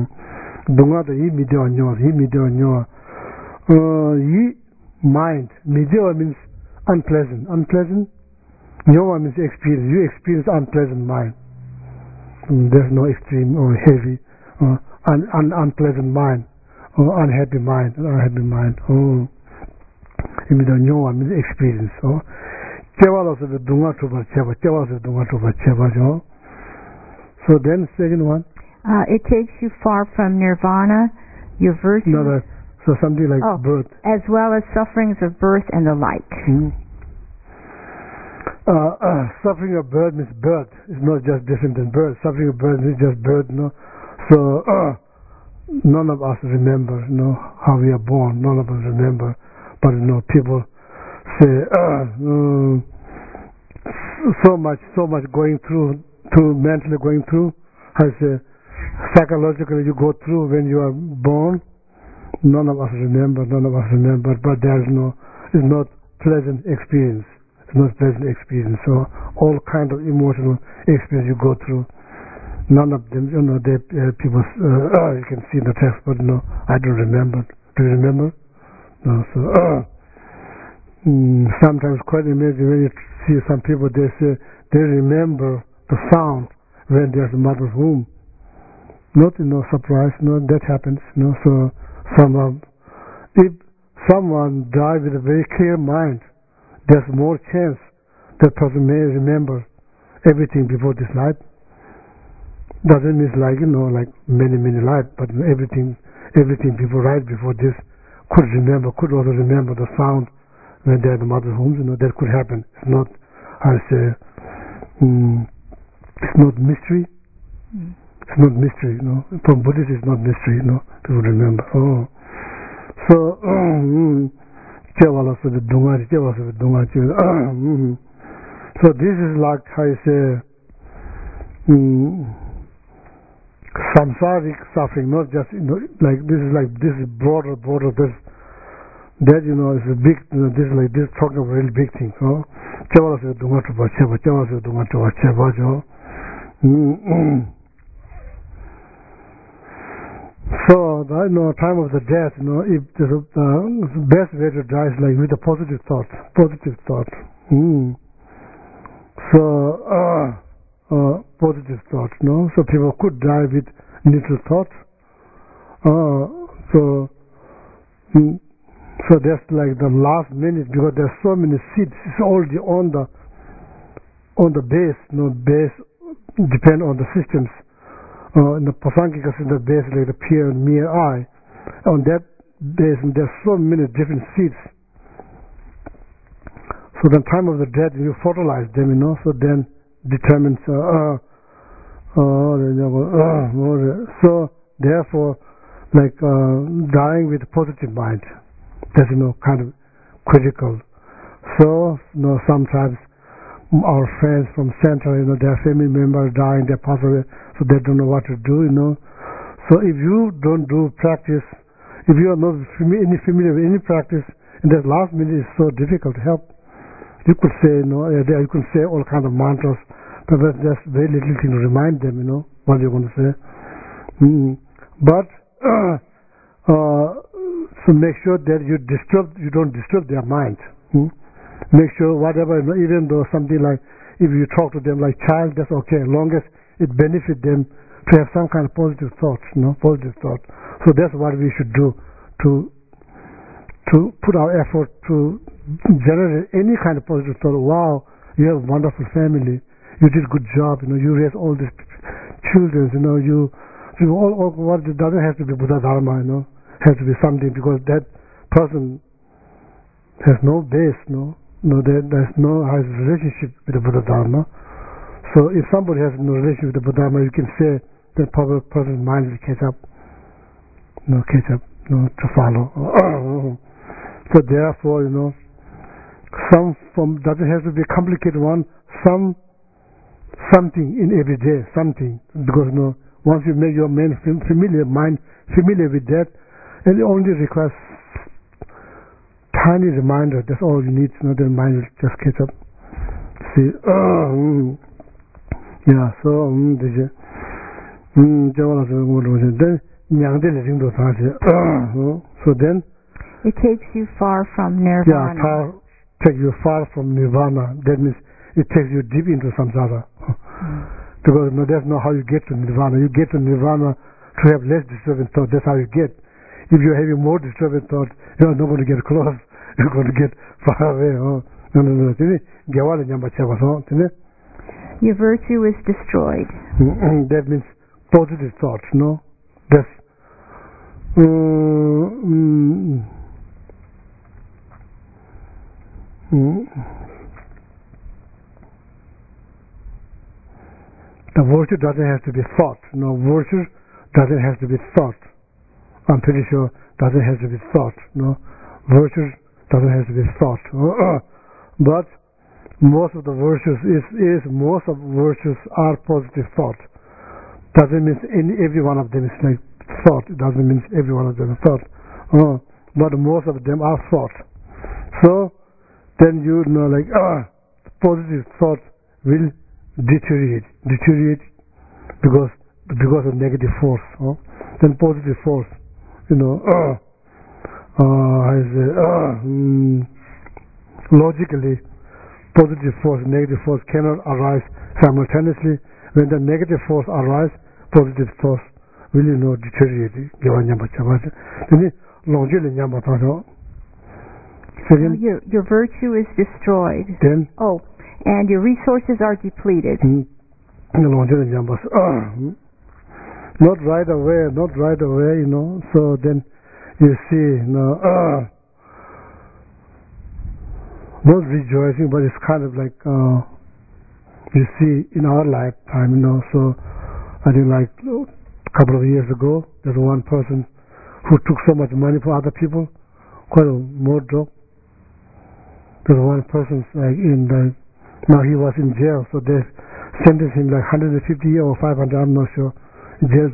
Mind. Midyo means unpleasant. Nyowa means experience. You experience unpleasant mind. There's no extreme or heavy, unpleasant mind. unhappy mind. Oh, in the new one experience. Oh, dunga cheba. So then, second one. It takes you far from nirvana, your virtue. No, so something like birth. As well as sufferings of birth and the like. Suffering of birth means birth. It's not just different than birth. Suffering of birth is just birth, no? So, none of us remember, how we are born. None of us remember. But, people say, so much going through, mentally going through. I say, psychologically you go through when you are born. None of us remember, but there is it's not pleasant experience. It's not pleasant experience. So all kind of emotional experience you go through, none of them, people, you can see in the text, but I don't remember. Do you remember? No. So sometimes quite amazing when you see some people, they say they remember the sound when there's a mother's womb. Not surprise, that happens. So if someone dies with a very clear mind, there's more chance that person may remember everything before this life. Doesn't mean like many lives, but everything people right before this could also remember the sound when they're in the mother's womb. That could happen. It's not, it's not mystery. It's not mystery, From Buddhist, it's not mystery, People remember. Oh, so so this is like how you say samsaric suffering, not just like this is broader. That is a big. This is like this talking of a really big thing. So So, time of the death, if the best way to die is like with a positive thought. So, positive thought, So people could die with neutral thoughts. So that's like the last minute, because there's so many seeds. It's already on the base. Base depend on the systems. In the Pasankika system, basically the peer and mere eye. On that base, there's so many different seeds. So the time of the death, you fertilize them, so then determines. So therefore, like dying with a positive mind, that's kind of critical. So sometimes our friends from center, their family members dying, they pass away, so they don't know what to do, So if you don't do practice, if you are not familiar with any practice, and that last minute is so difficult to help. You could say, you could say all kinds of mantras, but there's very little thing to remind them, what you're going to say. But so make sure that you don't disturb their mind. Make sure whatever, even though something like, if you talk to them like child, that's okay, as long as it benefits them to have some kind of positive thoughts, positive thought. So that's what we should do to put our effort to generate any kind of positive thought. Wow, you have a wonderful family. You did a good job. You raised all these children. You all what it doesn't have to be Buddha Dharma. Has to be something, because that person has no base. There's no relationship with the Buddha Dharma. So if somebody has no relationship with the Buddha Dharma, you can say that person's mind will catch up. To follow. So therefore, some form doesn't have to be a complicated one. Something in every day, something, because once you make your mind familiar with that, and it only requires tiny reminder. That's all you need. The mind will just catch up. See, yeah. So so then it takes you far from nirvana. Yeah, take you far from nirvana. That means it takes you deep into samsara. Because that's not how you get to nirvana. You get to nirvana to have less disturbing thought. That's how you get. if you're having more disturbing thoughts, you're not going to get close. You're going to get far away. No. Your virtue is destroyed. That means positive thoughts, no? That's the virtue doesn't have to be thought. No, virtue doesn't have to be thought. I'm pretty sure doesn't have to be thought. No, virtue doesn't have to be thought. But most of the virtues most of virtues are positive thought. Doesn't mean every one of them is like thought. It doesn't mean every one of them is thought. But most of them are thought. So then you know, like positive thought will deteriorate because of negative force. Then positive force, logically, positive force and negative force cannot arise simultaneously. When the negative force arises, positive force will deteriorate. Your virtue is destroyed. Then and your resources are depleted. Not right away, so then you see, not rejoicing, but it's kind of like you see in our lifetime, so I think like a couple of years ago, there's one person who took so much money from other people, quite a more joke. There's one person like now he was in jail, so they sentenced him like 150 years or 500, I'm not sure. Jail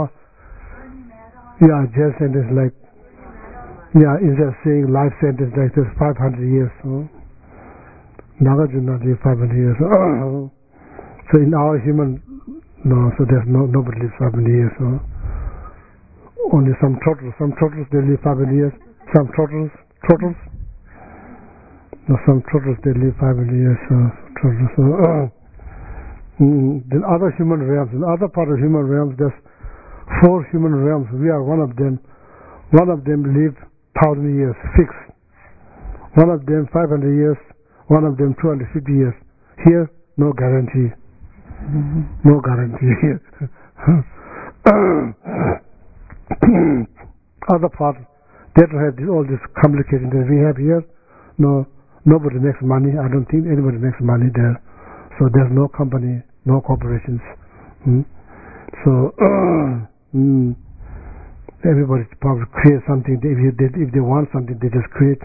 sentence like, instead of saying life sentence like this, 500 years. Nagarjuna did 500 years. So in our human, so there's nobody lives 500 years. Only some turtles they live 500 years. Some turtles. Some turtles they live 500 years. Then other human realms, in other part of human realms, there's 4 human realms. We are one of them. One of them live 1,000 years fixed. One of them 500 years. One of them 250 years. Here, no guarantee. No guarantee here. Other parts, they don't have all this complicated that we have here. No, nobody makes money. I don't think anybody makes money there. So there's no company, no corporations. So everybody probably create something. If they want something, they just create.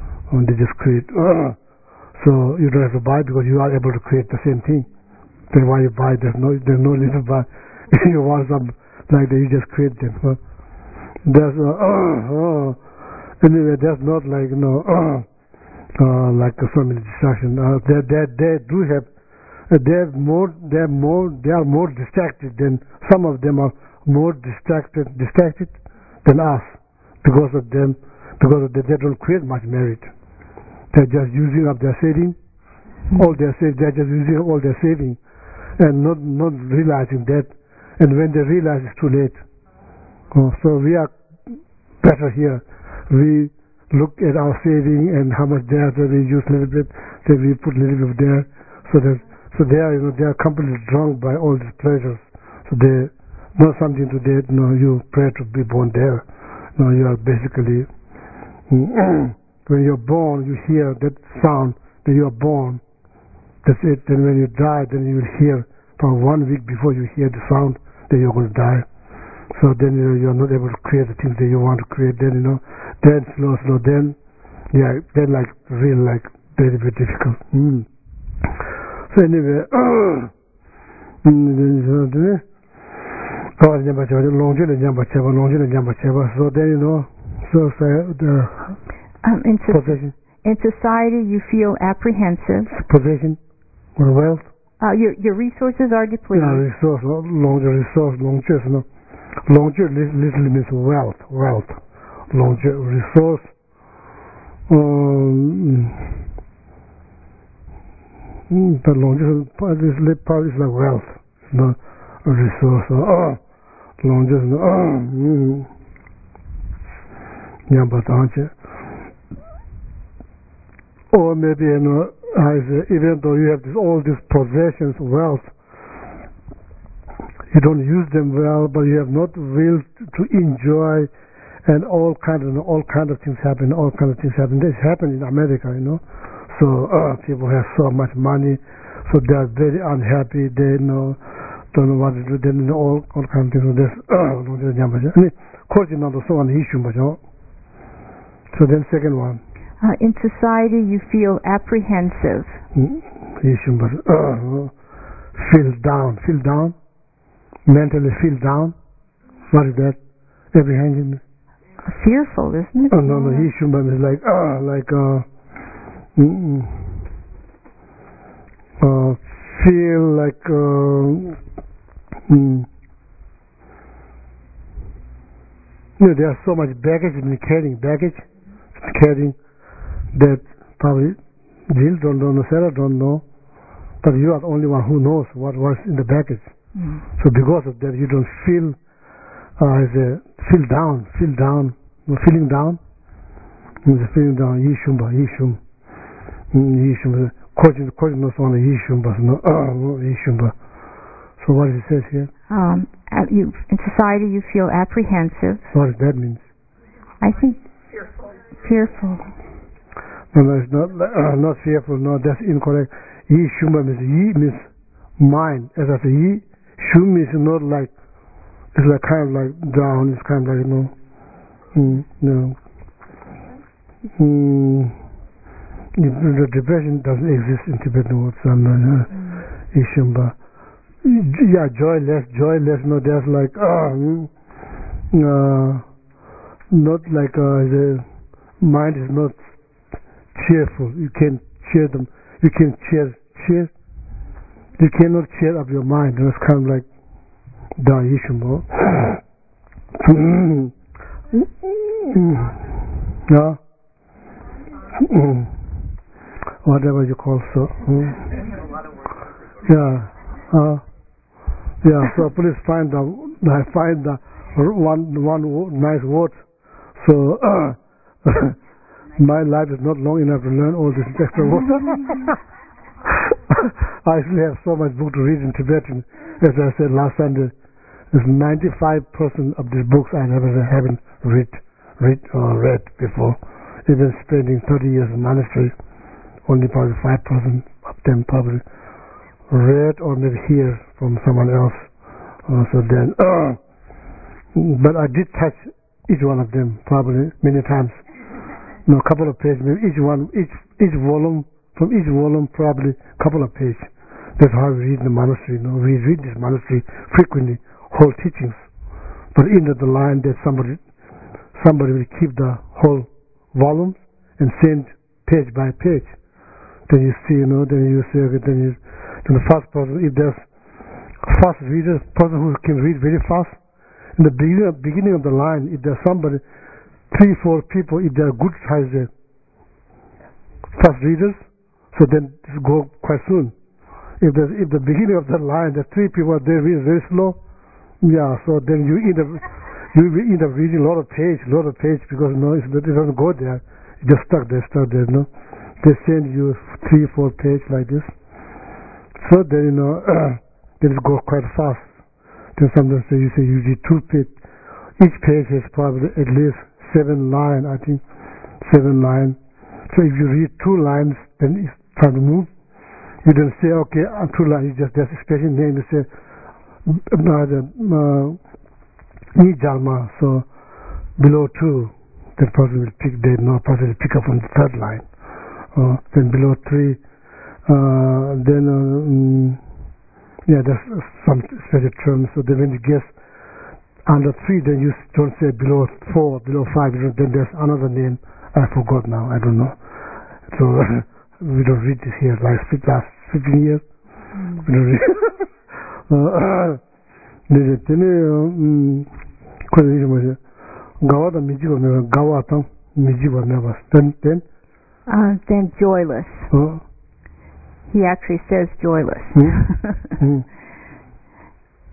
So you don't have to buy because you are able to create the same thing. Then why you buy? There's no need to buy. If you want something like that, you just create them. There's anyway. There's not like like so many distractions. They do have. They are more distracted than some of them are more distracted than us because of them. They don't create much merit. They're just using up their saving, they're just using up all their saving, and not realizing that. And when they realize, it's too late. So we are better here. We look at our saving and how much there, so we use a little bit, then we put a little bit there, so they are completely drunk by all these pleasures. So they not something to that. You pray to be born there. You are basically when you're born, you hear that sound that you are born. That's it. Then when you die, then you will hear for 1 week before you hear the sound that you're going to die. So then you're not able to create the things that you want to create. Then then slow. Then like real like very very difficult. So anyway, so then possession. In society, you feel apprehensive. Possession or wealth. Your resources are depleted. Resource literally means wealth. Resource. The part is like wealth, not a resource. Or maybe, even though you have all these possessions, wealth, you don't use them well, but you have not will to enjoy, and all kind of things happen. This happened in America, So people have so much money, so they are very unhappy. They don't know what to do. They know all kind of things. So then second one. In society, you feel apprehensive. Feel down. Mentally feel down. What is that? Apprehension. Fearful, isn't it? No. Ishumba is like feel like there's so much baggage in carrying that probably Jill don't know, Sarah don't know, but you are the only one who knows what was in the baggage. So because of that, you don't feel feeling down. Yishum. Koji no sona Yishumba, Yishumba. So what does it say here? In society, you feel apprehensive. What does that mean? I think fearful. No, it's not fearful. No, that's incorrect. Yishumba means mind. As I say, Shum is not like, it's like kind of like down. It's kind of like the depression doesn't exist in Tibetan words. Ishumba. Yeah, joyless. No, there's like not like the mind is not cheerful. You can't cheer them. You can cheer. You cannot cheer up your mind. It's kind of like Ishumba. No. Whatever you call so. Yeah. So please find the one nice word. So my life is not long enough to learn all these extra words. I actually have so much book to read in Tibetan. As I said last Sunday, there's 95% of these books I haven't read before. Even spending 30 years in monastery, only probably 5% of them probably read or maybe hear from someone else. But I did touch each one of them probably many times. A couple of pages, maybe each volume, from each volume probably a couple of pages. That's how we read in the monastery. We read this monastery frequently, whole teachings. But in the line that somebody will keep the whole volume and send page by page. Then you see, then you say, then the first person, if there's a fast reader, person who can read very fast, in the beginning of the line, if there's somebody, 3-4 people, if they're good sized fast readers, so then this go quite soon. If the beginning of the line, the 3 people, they read very slow, so then you end up reading a lot of page because it doesn't go there. It just stuck there. They send you 3-4 page like this. So then then it goes quite fast. Then sometimes you read 2 page. Each page has probably at least 7 lines. I think 7 lines. So if you read 2 lines, then it's time to move. You don't say, okay, 2 lines. You just there's a special name. You say Nijalma. So below 2, that person will pick. Person will pick up on the 3rd line. Then below 3, there's some special terms. So then when you guess under 3, then you don't say below 4, below 5. Then there's another name. I forgot now. I don't know. So we don't read this here. Last 15 years. We don't read. Then joyless. He actually says joyless.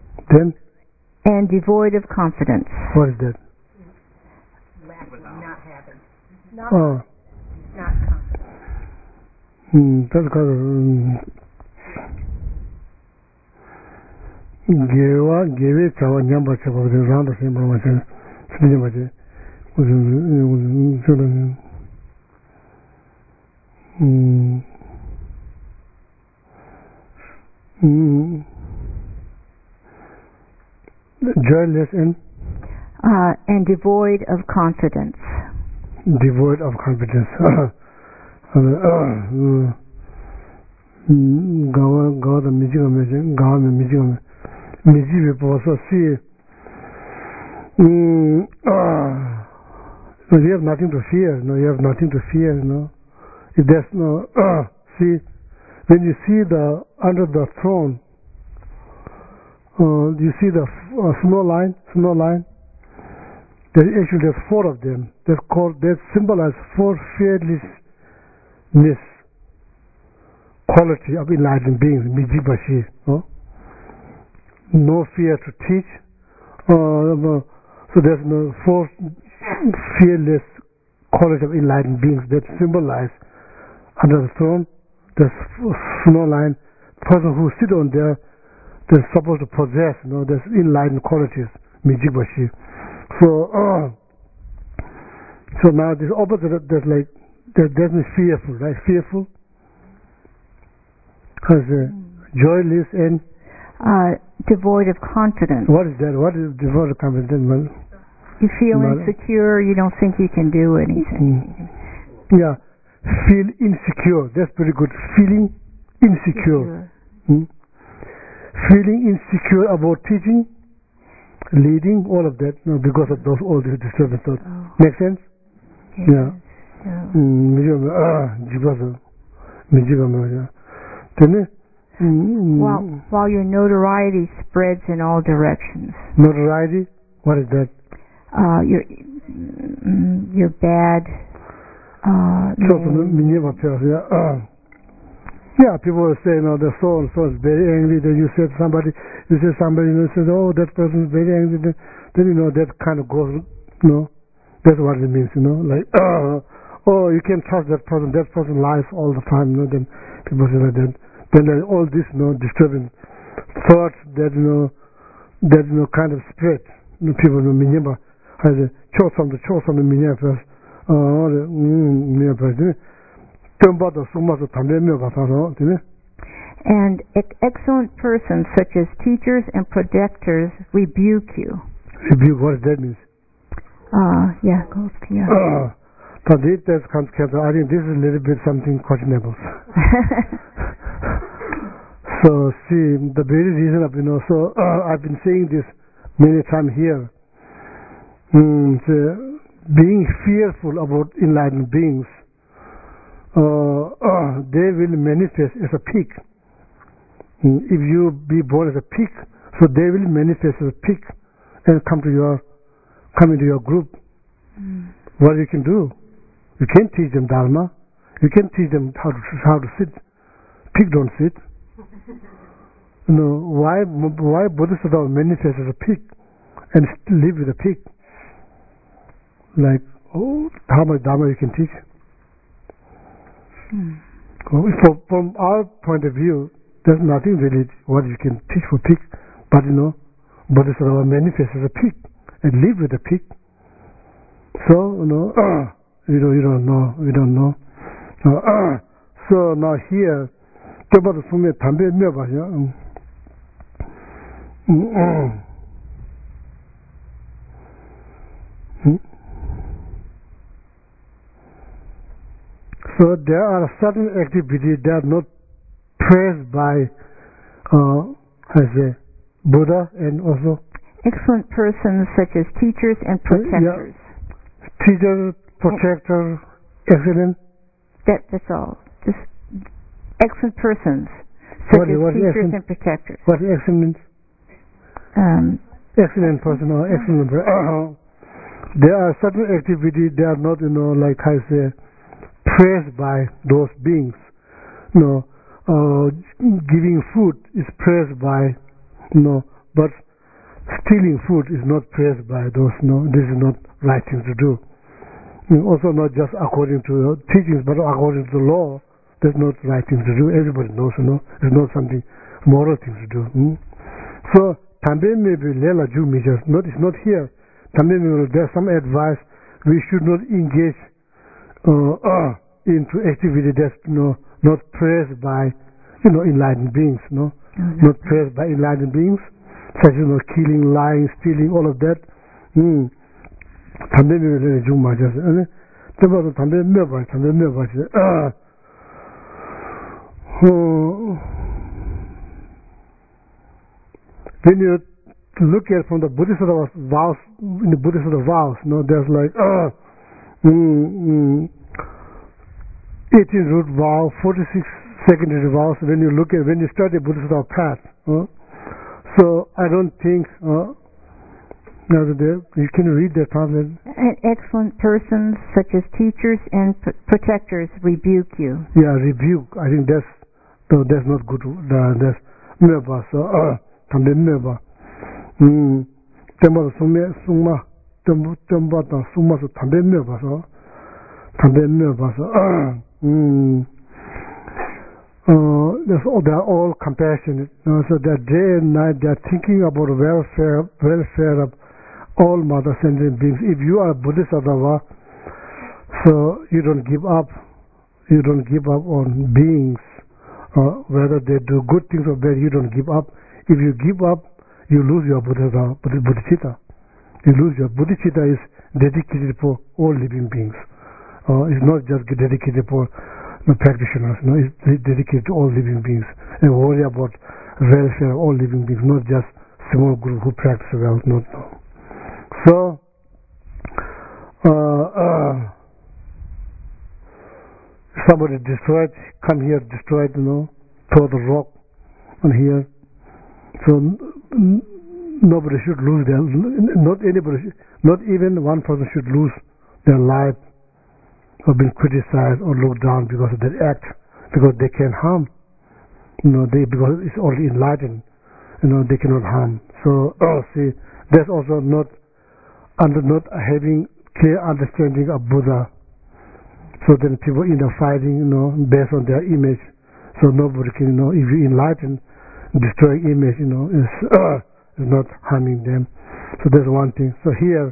Then? And devoid of confidence. What is that? Not confident. That's because Gewe Chawa Nyamba Chapa around the same promotion. Joyless and devoid of confidence. Devoid of confidence. Gawa the Mijigame also see. So you have nothing to fear. No, you have nothing to fear. No, if there's no see, when you see the under the throne, you see the snow line. Actually, there's 4 of them. They symbolize 4 fearlessness quality of enlightened beings. Mijibashi, no fear to teach. So there's no 4 fearless quality of enlightened beings that symbolize under the throne. The snow line. The person who sits on there, they're supposed to possess. There's enlightened qualities. Mijibashi. So now this opposite. There's fearful, right? Fearful. Because joyless and devoid of confidence. What is that? What is devoid of confidence? You feel insecure. You don't think you can do anything. Yeah, feel insecure. That's pretty good. Feeling insecure. Feeling insecure about teaching, leading, all of that. Because of all these disturbances. Make sense? Yes. While your notoriety spreads in all directions. Notoriety? What is that? Your bad yeah, people will say, the soul is very angry. Then you say somebody, says, oh, that person is very angry. Then that kind of goes, that's what it means, like, oh, you can't trust that person lies all the time, then people say like that. Then all this, disturbing thoughts that, kind of spread. People, minyamba, has a chosen minyamba first. And excellent persons such as teachers and protectors rebuke you. Rebuke, what does that mean? I think this is a little bit something questionable. So see, the very reason of so I've been saying this many times here. Being fearful about enlightened beings, they will manifest as a pig. If you be born as a pig, so they will manifest as a pig and come into your group. What you can do? You can't teach them Dharma. You can't teach them how to sit. Pig don't sit. Why Bodhisattva manifest as a pig and live with a pig? Like, how much Dharma you can teach? From our point of view, there's nothing really what you can teach for pig, but Bodhisattva manifests as a pig and live with a pig. So we don't know. So now here, so there are certain activities that are not praised by Buddha and also excellent persons such as teachers and protectors. Teacher, protector, excellent. That's all. Just excellent persons such as teachers and protectors. What excellent? Excellent person or excellent. There are certain activities that are not, like I say, praised by those beings. Giving food is praised by, but stealing food is not praised by those. This is not right thing to do. Also not just according to teachings, but according to the law. That's not the right thing to do. Everybody knows, it's not something moral thing to do. So, tambe maybe lela ju measures. It's not here. Tambe maybe there's some advice. We should not engage into activity that's not praised by enlightened beings. Not praised by enlightened beings, such as killing, lying, stealing, all of that. Tambe maybe lela ju measures. Tambe maybe when you look at from the Buddhist vows, in the Buddhist vows, there's like 18 root vow, 46 secondary vows. When you study Buddhist path, so I don't think. You can read that pamphlet. Excellent persons such as teachers and protectors rebuke you. Yeah, rebuke. I think that's not good. That's meba. So tambe meba. Temba suma so tambe meba so. Tambe meba so. They are all compassionate. So that day and night they are thinking about welfare of all mother sentient beings. If you are a Buddhist Adava, so you don't give up. You don't give up on beings, whether they do good things or bad. You don't give up. If you give up, you lose your bodhicitta. You lose your bodhicitta is dedicated for all living beings. It's not just dedicated for practitioners. It's dedicated to all living beings and worry about welfare of all living beings, not just small group who practice well. No. So, somebody destroyed, come here, destroyed, throw the rock on here. So, nobody should lose their, not even one person should lose their life or been criticized or looked down because of that act, because they can harm. Because it's only enlightened, they cannot harm. So, see, that's also not having clear understanding of Buddha. So then people end up fighting, based on their image. So nobody can, if you enlighten, destroy image, is not harming them. So that's one thing. So here,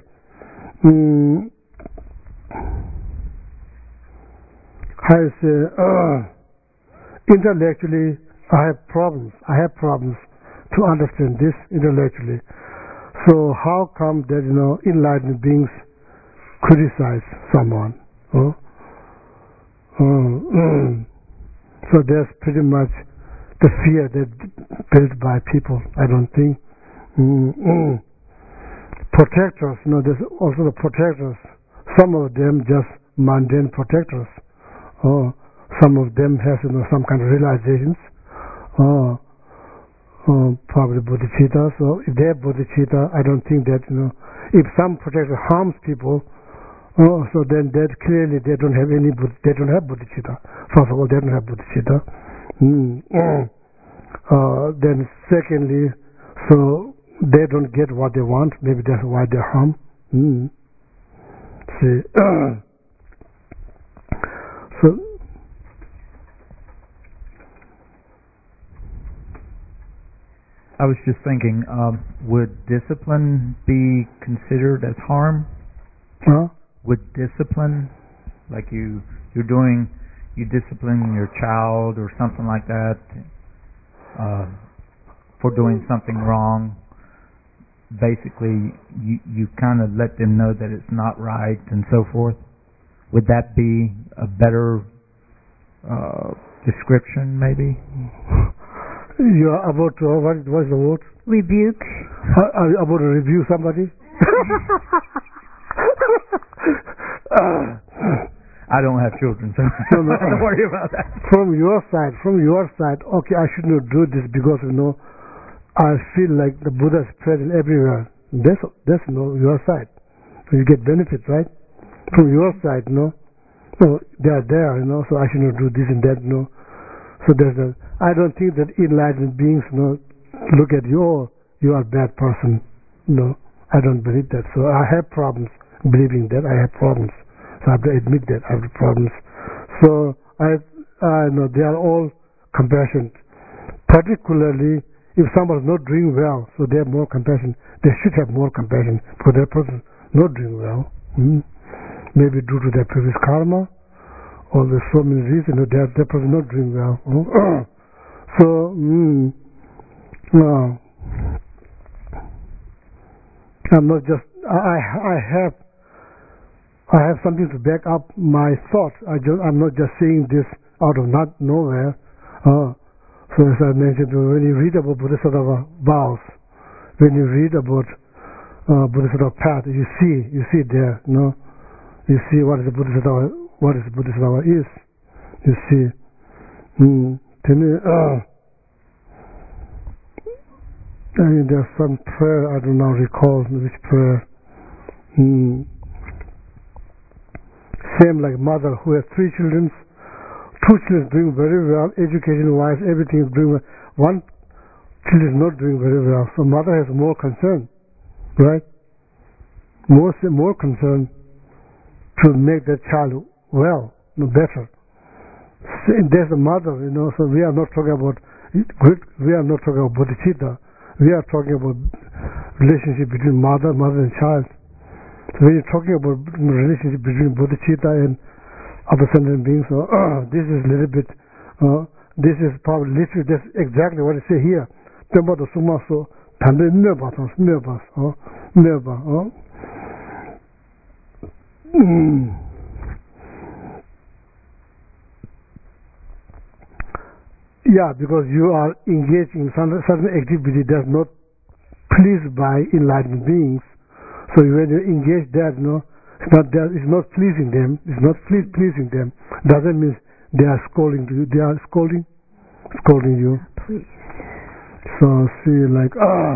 I say, intellectually, I have problems to understand this intellectually. So how come that enlightened beings criticize someone? So there's pretty much the fear that built by people. I don't think protectors. There's also the protectors. Some of them just mundane protectors. Some of them have some kind of realizations. Probably bodhicitta. So if they have bodhicitta, I don't think that if some protector harms people, so then that clearly they don't have bodhicitta. First of all, they don't have bodhicitta. Then secondly, so they don't get what they want. Maybe that's why they harm. See, so. I was just thinking, would discipline be considered as harm? Would discipline, like you discipline your child or something like that for doing something wrong, basically you kind of let them know that it's not right and so forth? Would that be a better description, maybe? You are about to, what's the word? Rebuke. Are you about to review somebody? I don't have children, so don't worry about that. From your side, okay, I should not do this because I feel like the Buddha is present everywhere. That's your side. So you get benefits, right? From your side, so they are there, so I should not do this and that, So there's I don't think that enlightened beings look at you, you are a bad person. I don't believe that. So I have problems believing that. I have problems. So I have to admit that I have problems. So I know they are all compassionate. Particularly if someone is not doing well, so they have more compassion. They should have more compassion for that person not doing well. Maybe due to their previous karma, or there's so many reasons that that person not doing well. So I'm not just I have something to back up my thoughts. I'm not just saying this out of nowhere. So as I mentioned, when you read about Bodhisattva vows, when you read about Bodhisattva path, you see there, you see what is the Bodhisattva is. You see, there's some prayer, I do not recall which prayer. Same like mother who has 3 children. 2 children doing very well, education-wise, everything is doing well. 1 child is not doing very well, so mother has more concern, right? More concern to make that child well, better. So there's a mother, so we are not talking about bodhicitta. We are talking about relationship between mother and child. So when you're talking about relationship between bodhicitta and other sentient beings, this is a little bit, this is probably literally, that's exactly what I say here. Temba to suma so, tambe neba. Yeah, because you are engaged in certain activity that's not pleased by enlightened beings. So when you engage that, it's not pleasing them. It's not pleasing them. Doesn't mean they are scolding you. They are scolding you. Please. So see, like,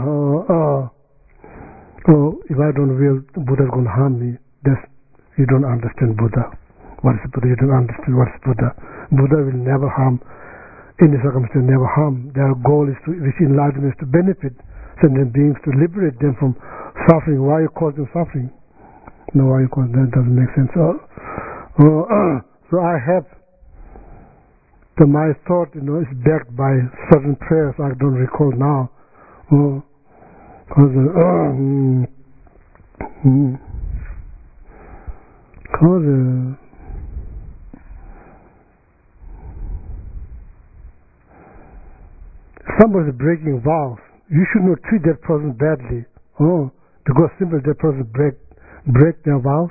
if I don't will, Buddha is going to harm me. You don't understand Buddha. What is Buddha? You don't understand what is Buddha. Buddha will never harm. In the circumstance, never harm. Their goal is to reach enlightenment, to benefit sentient beings, to liberate them from suffering. Why you cause them suffering? Why you cause that doesn't make sense. So I have my thought, is backed by certain prayers I don't recall now. Somebody is breaking vows. You should not treat that person badly. Because simply that person break their vows.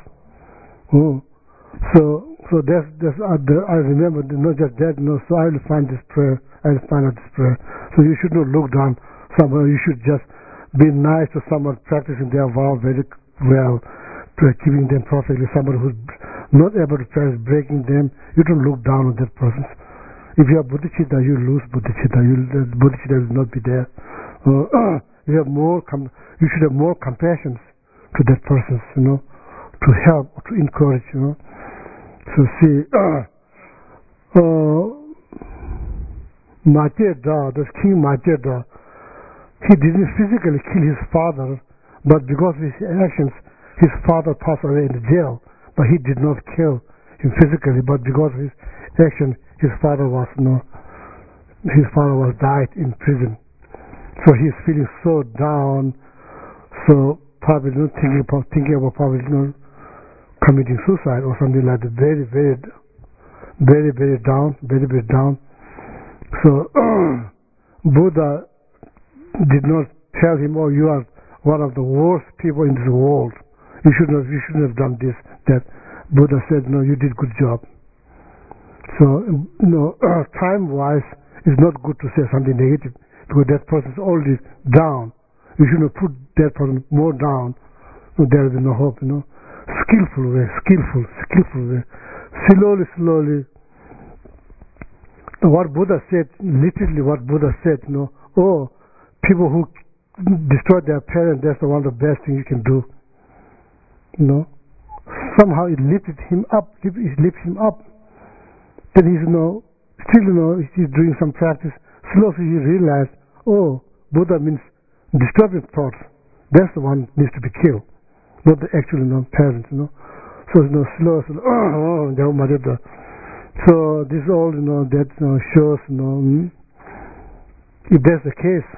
So that's I remember, not just that, so I will find this prayer. I will find out this prayer. So you should not look down someone. You should just be nice to someone practicing their vow very well, keeping them perfectly. Somebody who's not able to practice breaking them, you don't look down on that person. If you are bodhicitta, you lose bodhicitta. Bodhicitta will not be there. You should have more compassion to that person, to help, to encourage, So see, Matyeda, this King Matyeda, he didn't physically kill his father, but because of his actions, his father passed away in the jail. But he did not kill him physically, but because of his action, his father was died in prison. So he's feeling so down, so probably not thinking about probably committing suicide or something like that. Very, very, very, very down, very, very down. So Buddha did not tell him, "Oh, you are one of the worst people in this world. You shouldn't have done this, that." Buddha said, "No, you did good job." So time-wise, it's not good to say something negative because that person is already down. You shouldn't put that person more down. So there will be no hope. Skillful way. Slowly. What Buddha said, literally what Buddha said, people who destroy their parents, that's one of the best things you can do. Somehow it lifted him up. Then he's he's doing some practice. Slowly he realized, Buddha means disturbing thoughts. That's the one needs to be killed, not the actual parents. So slow. So this all that shows if that's the case,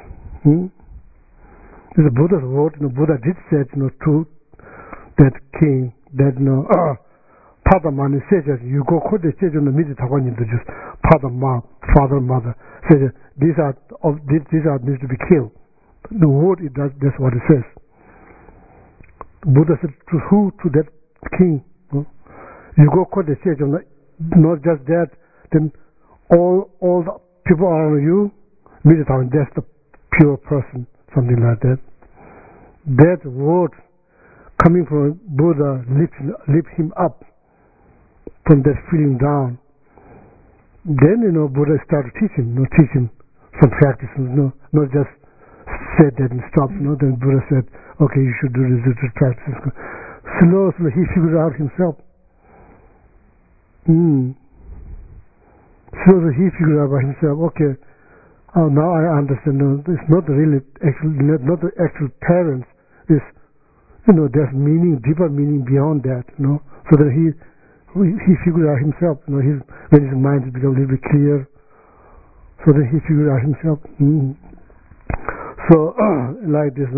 the Buddha's word. Buddha did say to that king that father man says you go could the children the middle just father mother says these are needs to be killed. The word it does that's what it says. Buddha said to who? To that king. You go court the children, not just that, then all the people around you, that's the pure person, something like that. That word coming from Buddha lift him up from that feeling down. Then Buddha started teaching some practice, not just said that and stopped. Then Buddha said, okay, you should do this practice. Slowly he figured out himself. Slowly he figured out by himself, okay, now I understand. It's not really not the actual parents. It's there's meaning, deeper meaning beyond that. So that he figured out himself. When his mind became a little bit clear, so that he figured out himself. So like this,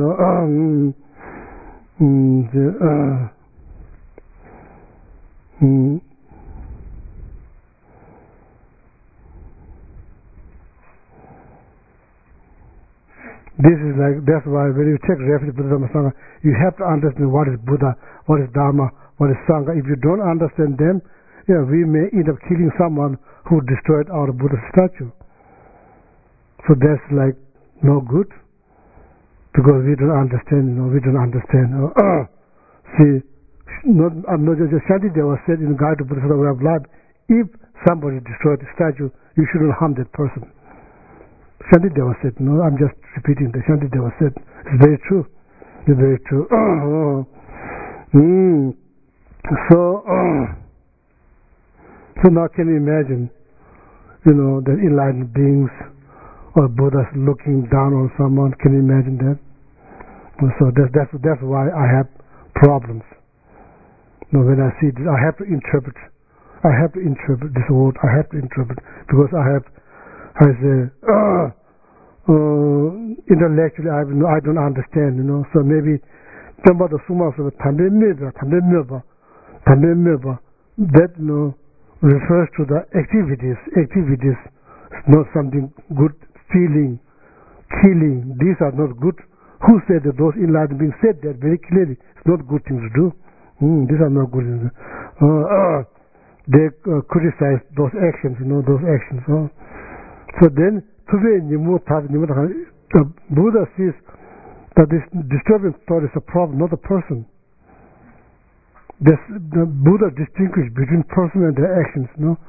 this is like, that's why when you take refuge Buddha Dhamma Sangha, you have to understand what is Buddha, what is Dharma, what is Sangha. If you don't understand them, we may end up killing someone who destroyed our Buddha statue. So that's like no good, because we don't understand. We don't understand. See, Shantideva said in Guide to Buddhist Way of Life, if somebody destroyed the statue, you shouldn't harm that person. Shantideva said, I'm just repeating that. Shantideva said, it's very true. It's very true. So now can you imagine, the enlightened beings or Buddhas looking down on someone? Can you imagine that? So that's why I have problems. When I see this, I have to interpret this word. I have to interpret, because intellectually I don't understand. So maybe the suma of that refers to the activities. Activities is not something good. Feeling, killing, these are not good. Who said that? Those enlightened beings said that very clearly. It's not good things to do. These are not good things. They criticize those actions. Those actions. So then, the Buddha sees that this disturbing thought is a problem, not a person. The Buddha distinguishes between person and their actions.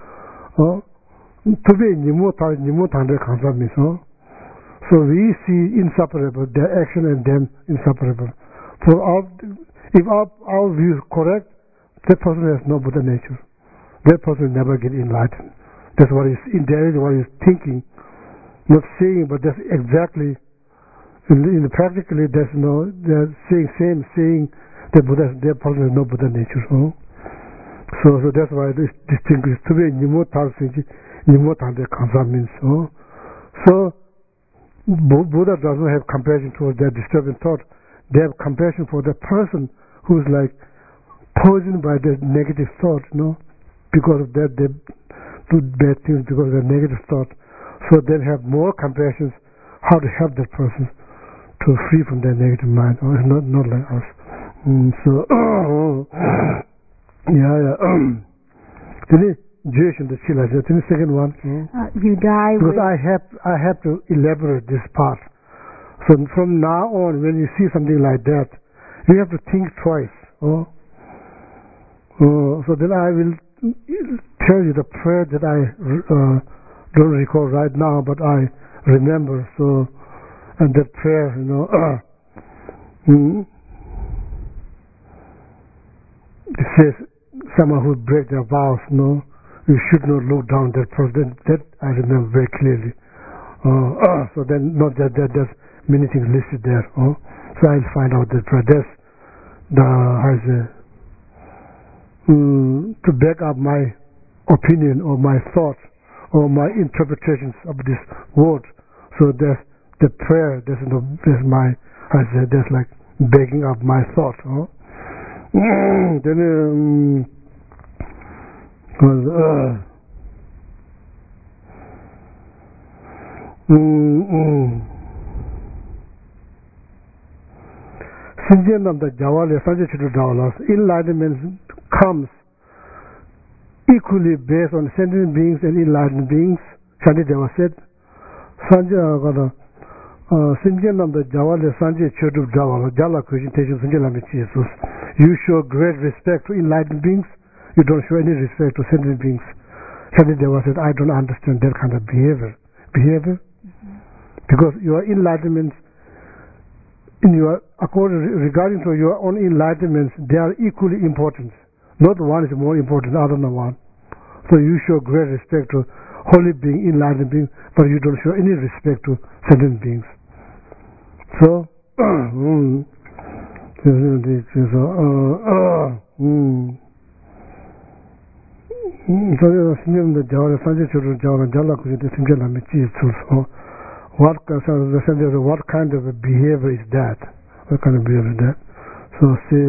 So we see inseparable, their action and them inseparable. If our view is correct, that person has no Buddha nature. That person will never get enlightened. That's what is indirectly what is thinking, not saying, but that's exactly. In practically, they're saying that Buddha, their person has no Buddha nature. So that's why this distinguishes to be means. So Buddha doesn't have compassion towards that disturbing thought. They have compassion for the person who is like poisoned by the negative thought. Because of that they do bad things because of the negative thought. So they have more compassion how to help that person to free from their negative mind. It's not like us. The second one. You die because I have to elaborate this part. So from now on, when you see something like that, you have to think twice. So then I will tell you the prayer that I don't recall right now, but I remember. So, and that prayer, it says, someone who breaks their vows, you should not look down that person. That I remember very clearly. So then, not that there's many things listed there. So I'll find out that prayer. That's to back up my opinion or my thoughts or my interpretations of this word. So that's the prayer. That's my, I said, that's like backing up my thoughts. Then enlightenment comes equally based on sentient beings and enlightened beings. Shantideva said, you show great respect to enlightened beings, you don't show any respect to sentient beings. Shantideva said, I don't understand that kind of behavior. Because your enlightenments, regarding to your own enlightenments, they are equally important. Not one is more important other than one. So you show great respect to holy being, enlightened being, but you don't show any respect to sentient beings. So, what kind of a behavior is that? What kind of behavior is that? So say,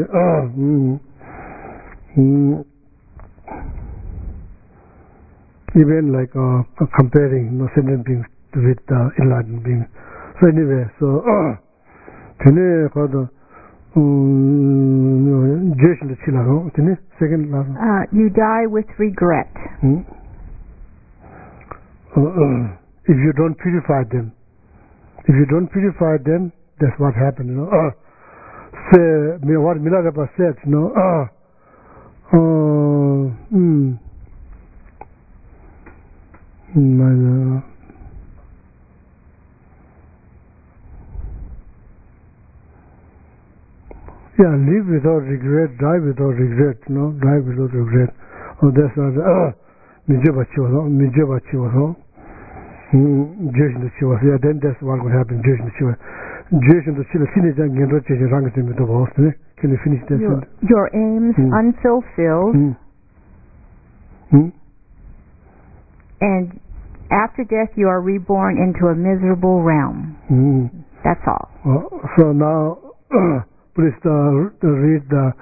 even like comparing sentient beings with enlightened beings. So anyway, so today for the second last. You die with regret. If you don't purify them, that's what happened. Say what Milarepa said. Live without regret, die without regret. Die without regret. That's not then that's what will happen. Can you finish that? Your aims unfulfilled, and after death you are reborn into a miserable realm. That's all. So now, please read the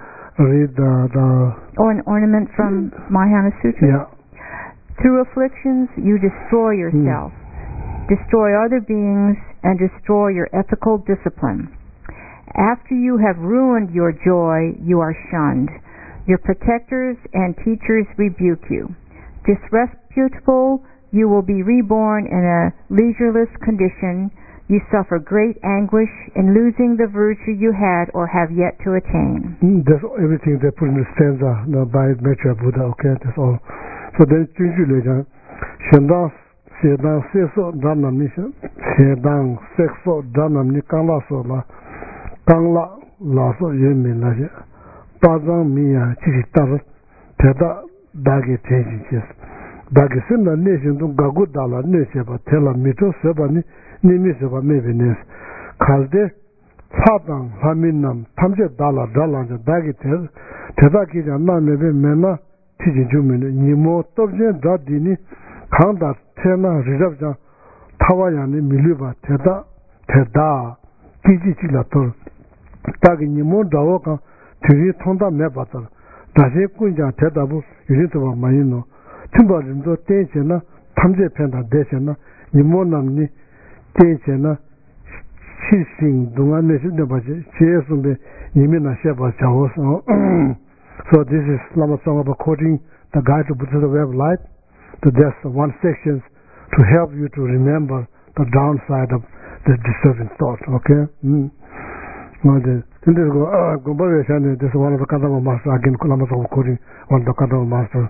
an ornament from Mahayana Sutra. Yeah. Through afflictions you destroy yourself, destroy other beings, and destroy your ethical discipline. After you have ruined your joy, you are shunned. Your protectors and teachers rebuke you. Disreputable, you will be reborn in a leisureless condition. You suffer great anguish in losing the virtue you had or have yet to attain. That's everything they put in the stanza by Maitreya Buddha. Okay, that's all. So then, Shendang Seso Dhanam Nisha, Shendang Sexo Dhanam Nikala Sola, Kangla Laso Yemi Naja, Pazang Mia Chichitar, Teda Dagi Tenjis, Dagisina Nation to Gagudala Nesheba, Tela Mito Sebani, Nimiseba Mevines, Kalde, Padang, Haminam, Tamje Dala, Dagi Tel, Tedaki Name Mena. Nimo Tobje Dadini Kanda Tena Rizabja Tawayani Miluba Teda Kiji Chilator Tagi Nimo Dawoka Tiri Tonda Mebatar Daje Kunja Tedabu Yritova Mayino Timba Rindo Tenchena Tamje Penda Deshena Nimo Namni Tenchena Shising Dunga Neshidabaje Chesumbe Nimina Sheba Chawos. So this is Lama Tsongkhapa quoting the Guide to Buddhist Way of Life. So there's one section to help you to remember the downside of the disturbing thoughts. Okay? This is one of the Kadama Master. Again, Lama Tsongkhapa quoting one of the Kadama Master.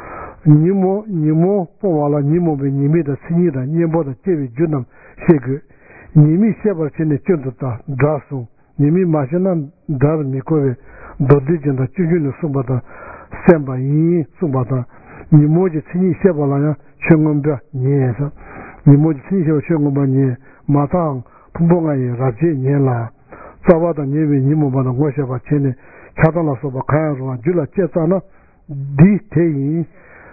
Nimo Powala Nimo be Nimi da Sinida Nimbo da Chevi Junam Shegu Nimi Shebar Chene Chunduta Drasu Nimi Mashana Dar Mikove Dodijanda Chujun Sumbata Semba Yi Sumbata Nimoji Tini Shebalaya Chungumba Niesa Nimoji Tini Chungumba Nye Matang Pumbonga Raji Niela Zawada Nivi Nimobana Washaba Chene Chatala Soba Kayarwa Jula Chetana di teyi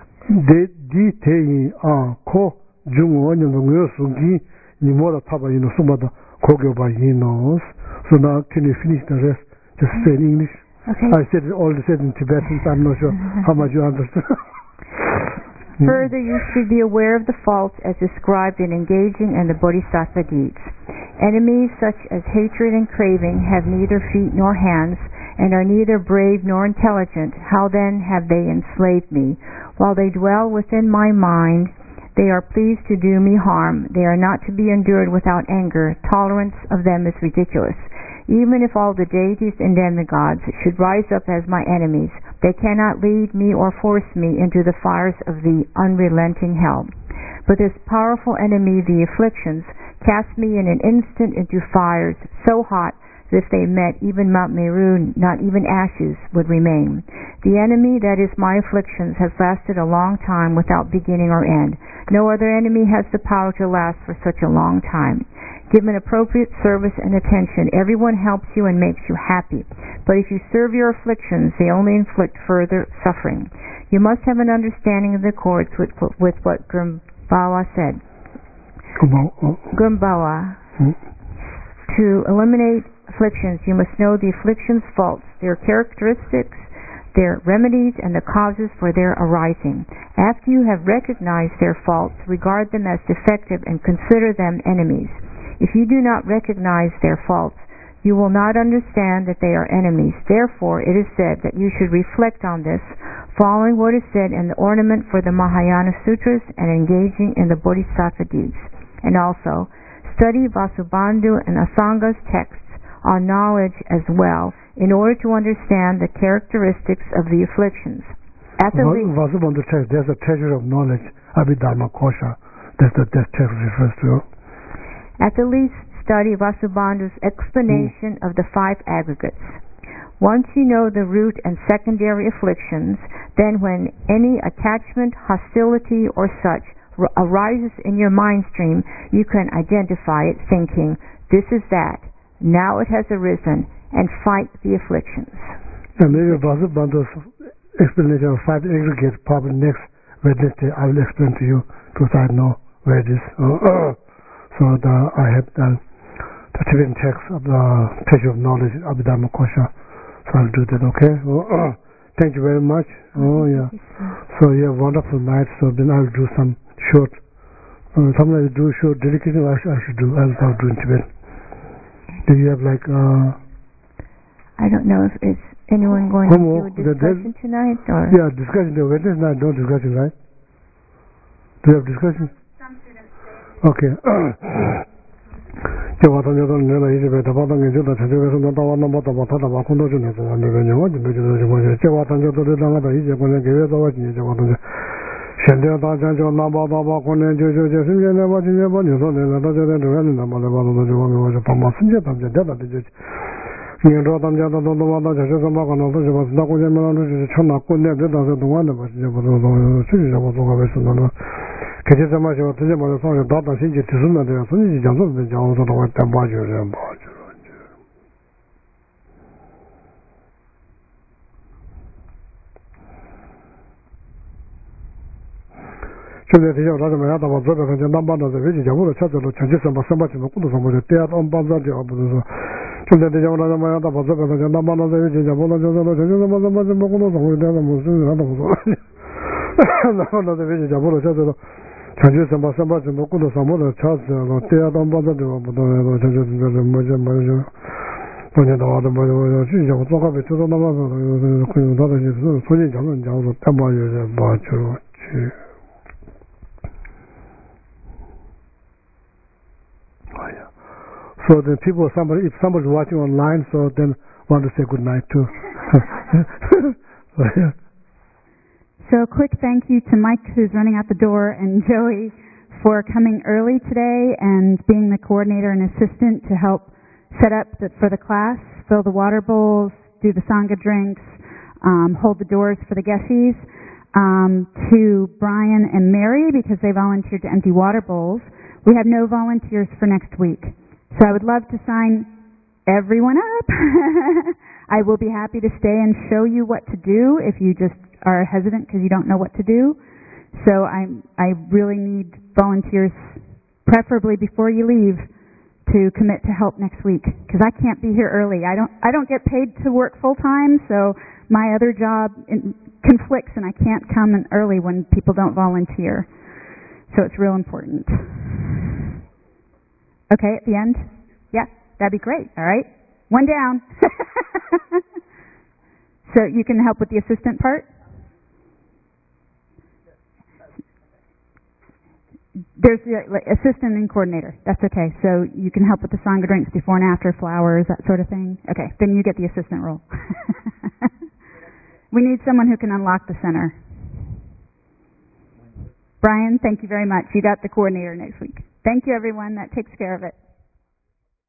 ko jungo nyando ngoyo sungi nimora taba yino sumada kogyo ba yinos. So now can you finish the rest? Just say in English. Okay. I said it all said in Tibetan, so I'm not sure how much you understand. Further, you should be aware of the faults as described in engaging in the bodhisattva deeds. Enemies such as hatred and craving have neither feet nor hands, and are neither brave nor intelligent. How then have they enslaved me? While they dwell within my mind, they are pleased to do me harm. They are not to be endured without anger. Tolerance of them is ridiculous. Even if all the deities and demigods should rise up as my enemies, they cannot lead me or force me into the fires of the unrelenting hell. But this powerful enemy, the afflictions, cast me in an instant into fires so hot that if they met even Mount Meru, not even ashes would remain. The enemy, that is my afflictions, has lasted a long time without beginning or end. No other enemy has the power to last for such a long time. Given appropriate service and attention, everyone helps you and makes you happy. But if you serve your afflictions, they only inflict further suffering. You must have an understanding of the accords with what Grumbawa said. Grumbawa. To eliminate afflictions, you must know the affliction's faults, their characteristics, their remedies, and the causes for their arising. After you have recognized their faults, regard them as defective and consider them enemies. If you do not recognize their faults, you will not understand that they are enemies. Therefore, it is said that you should reflect on this, following what is said in the ornament for the Mahayana Sutras and engaging in the Bodhisattva deeds. And also, study Vasubandhu and Asanga's texts on knowledge as well, in order to understand the characteristics of the afflictions. At the Vasubandhu text, there's a treasure of knowledge, Abhidharma Kosha. That's the text refers to. At the least, study Vasubandhu's explanation of the five aggregates. Once you know the root and secondary afflictions, then when any attachment, hostility, or such arises in your mind stream, you can identify it, thinking, this is that, now it has arisen, and fight the afflictions. And maybe Vasubandhu's explanation of five aggregates, probably next Wednesday I will explain to you, because I know where it is. So I have the Tibetan text of the Treasure of Knowledge, Abhidharma Kosha. So I'll do that, okay? Thank you very much. Yeah. So you have a wonderful night. So then I'll do some short, sometimes I do short dedication. I should do, I'll do in Tibet. Do you have like... I don't know if it's anyone going to do a discussion tonight? Or? Yeah, discussion. Wednesday night, no discussion, right? Do you have discussion? Okay. So the people, if somebody's watching online, so then want to say good night too. So a quick thank you to Mike, who's running out the door, and Joey for coming early today and being the coordinator and assistant to help set up for the class, fill the water bowls, do the Sangha drinks, hold the doors for the Geshes. To Brian and Mary, because they volunteered to empty water bowls. We have no volunteers for next week. So I would love to sign everyone up. I will be happy to stay and show you what to do if you just are hesitant because you don't know what to do. So I really need volunteers, preferably before you leave, to commit to help next week, because I can't be here early. I don't get paid to work full time, so my other job conflicts, and I can't come in early when people don't volunteer. So it's real important. Okay, at the end? Yeah, that'd be great. All right, one down. So you can help with the assistant part? There's the assistant and coordinator. That's okay. So you can help with the Sangha drinks before and after, flowers, that sort of thing. Okay, then you get the assistant role. We need someone who can unlock the center. Brian, thank you very much. You got the coordinator next week. Thank you, everyone. That takes care of it.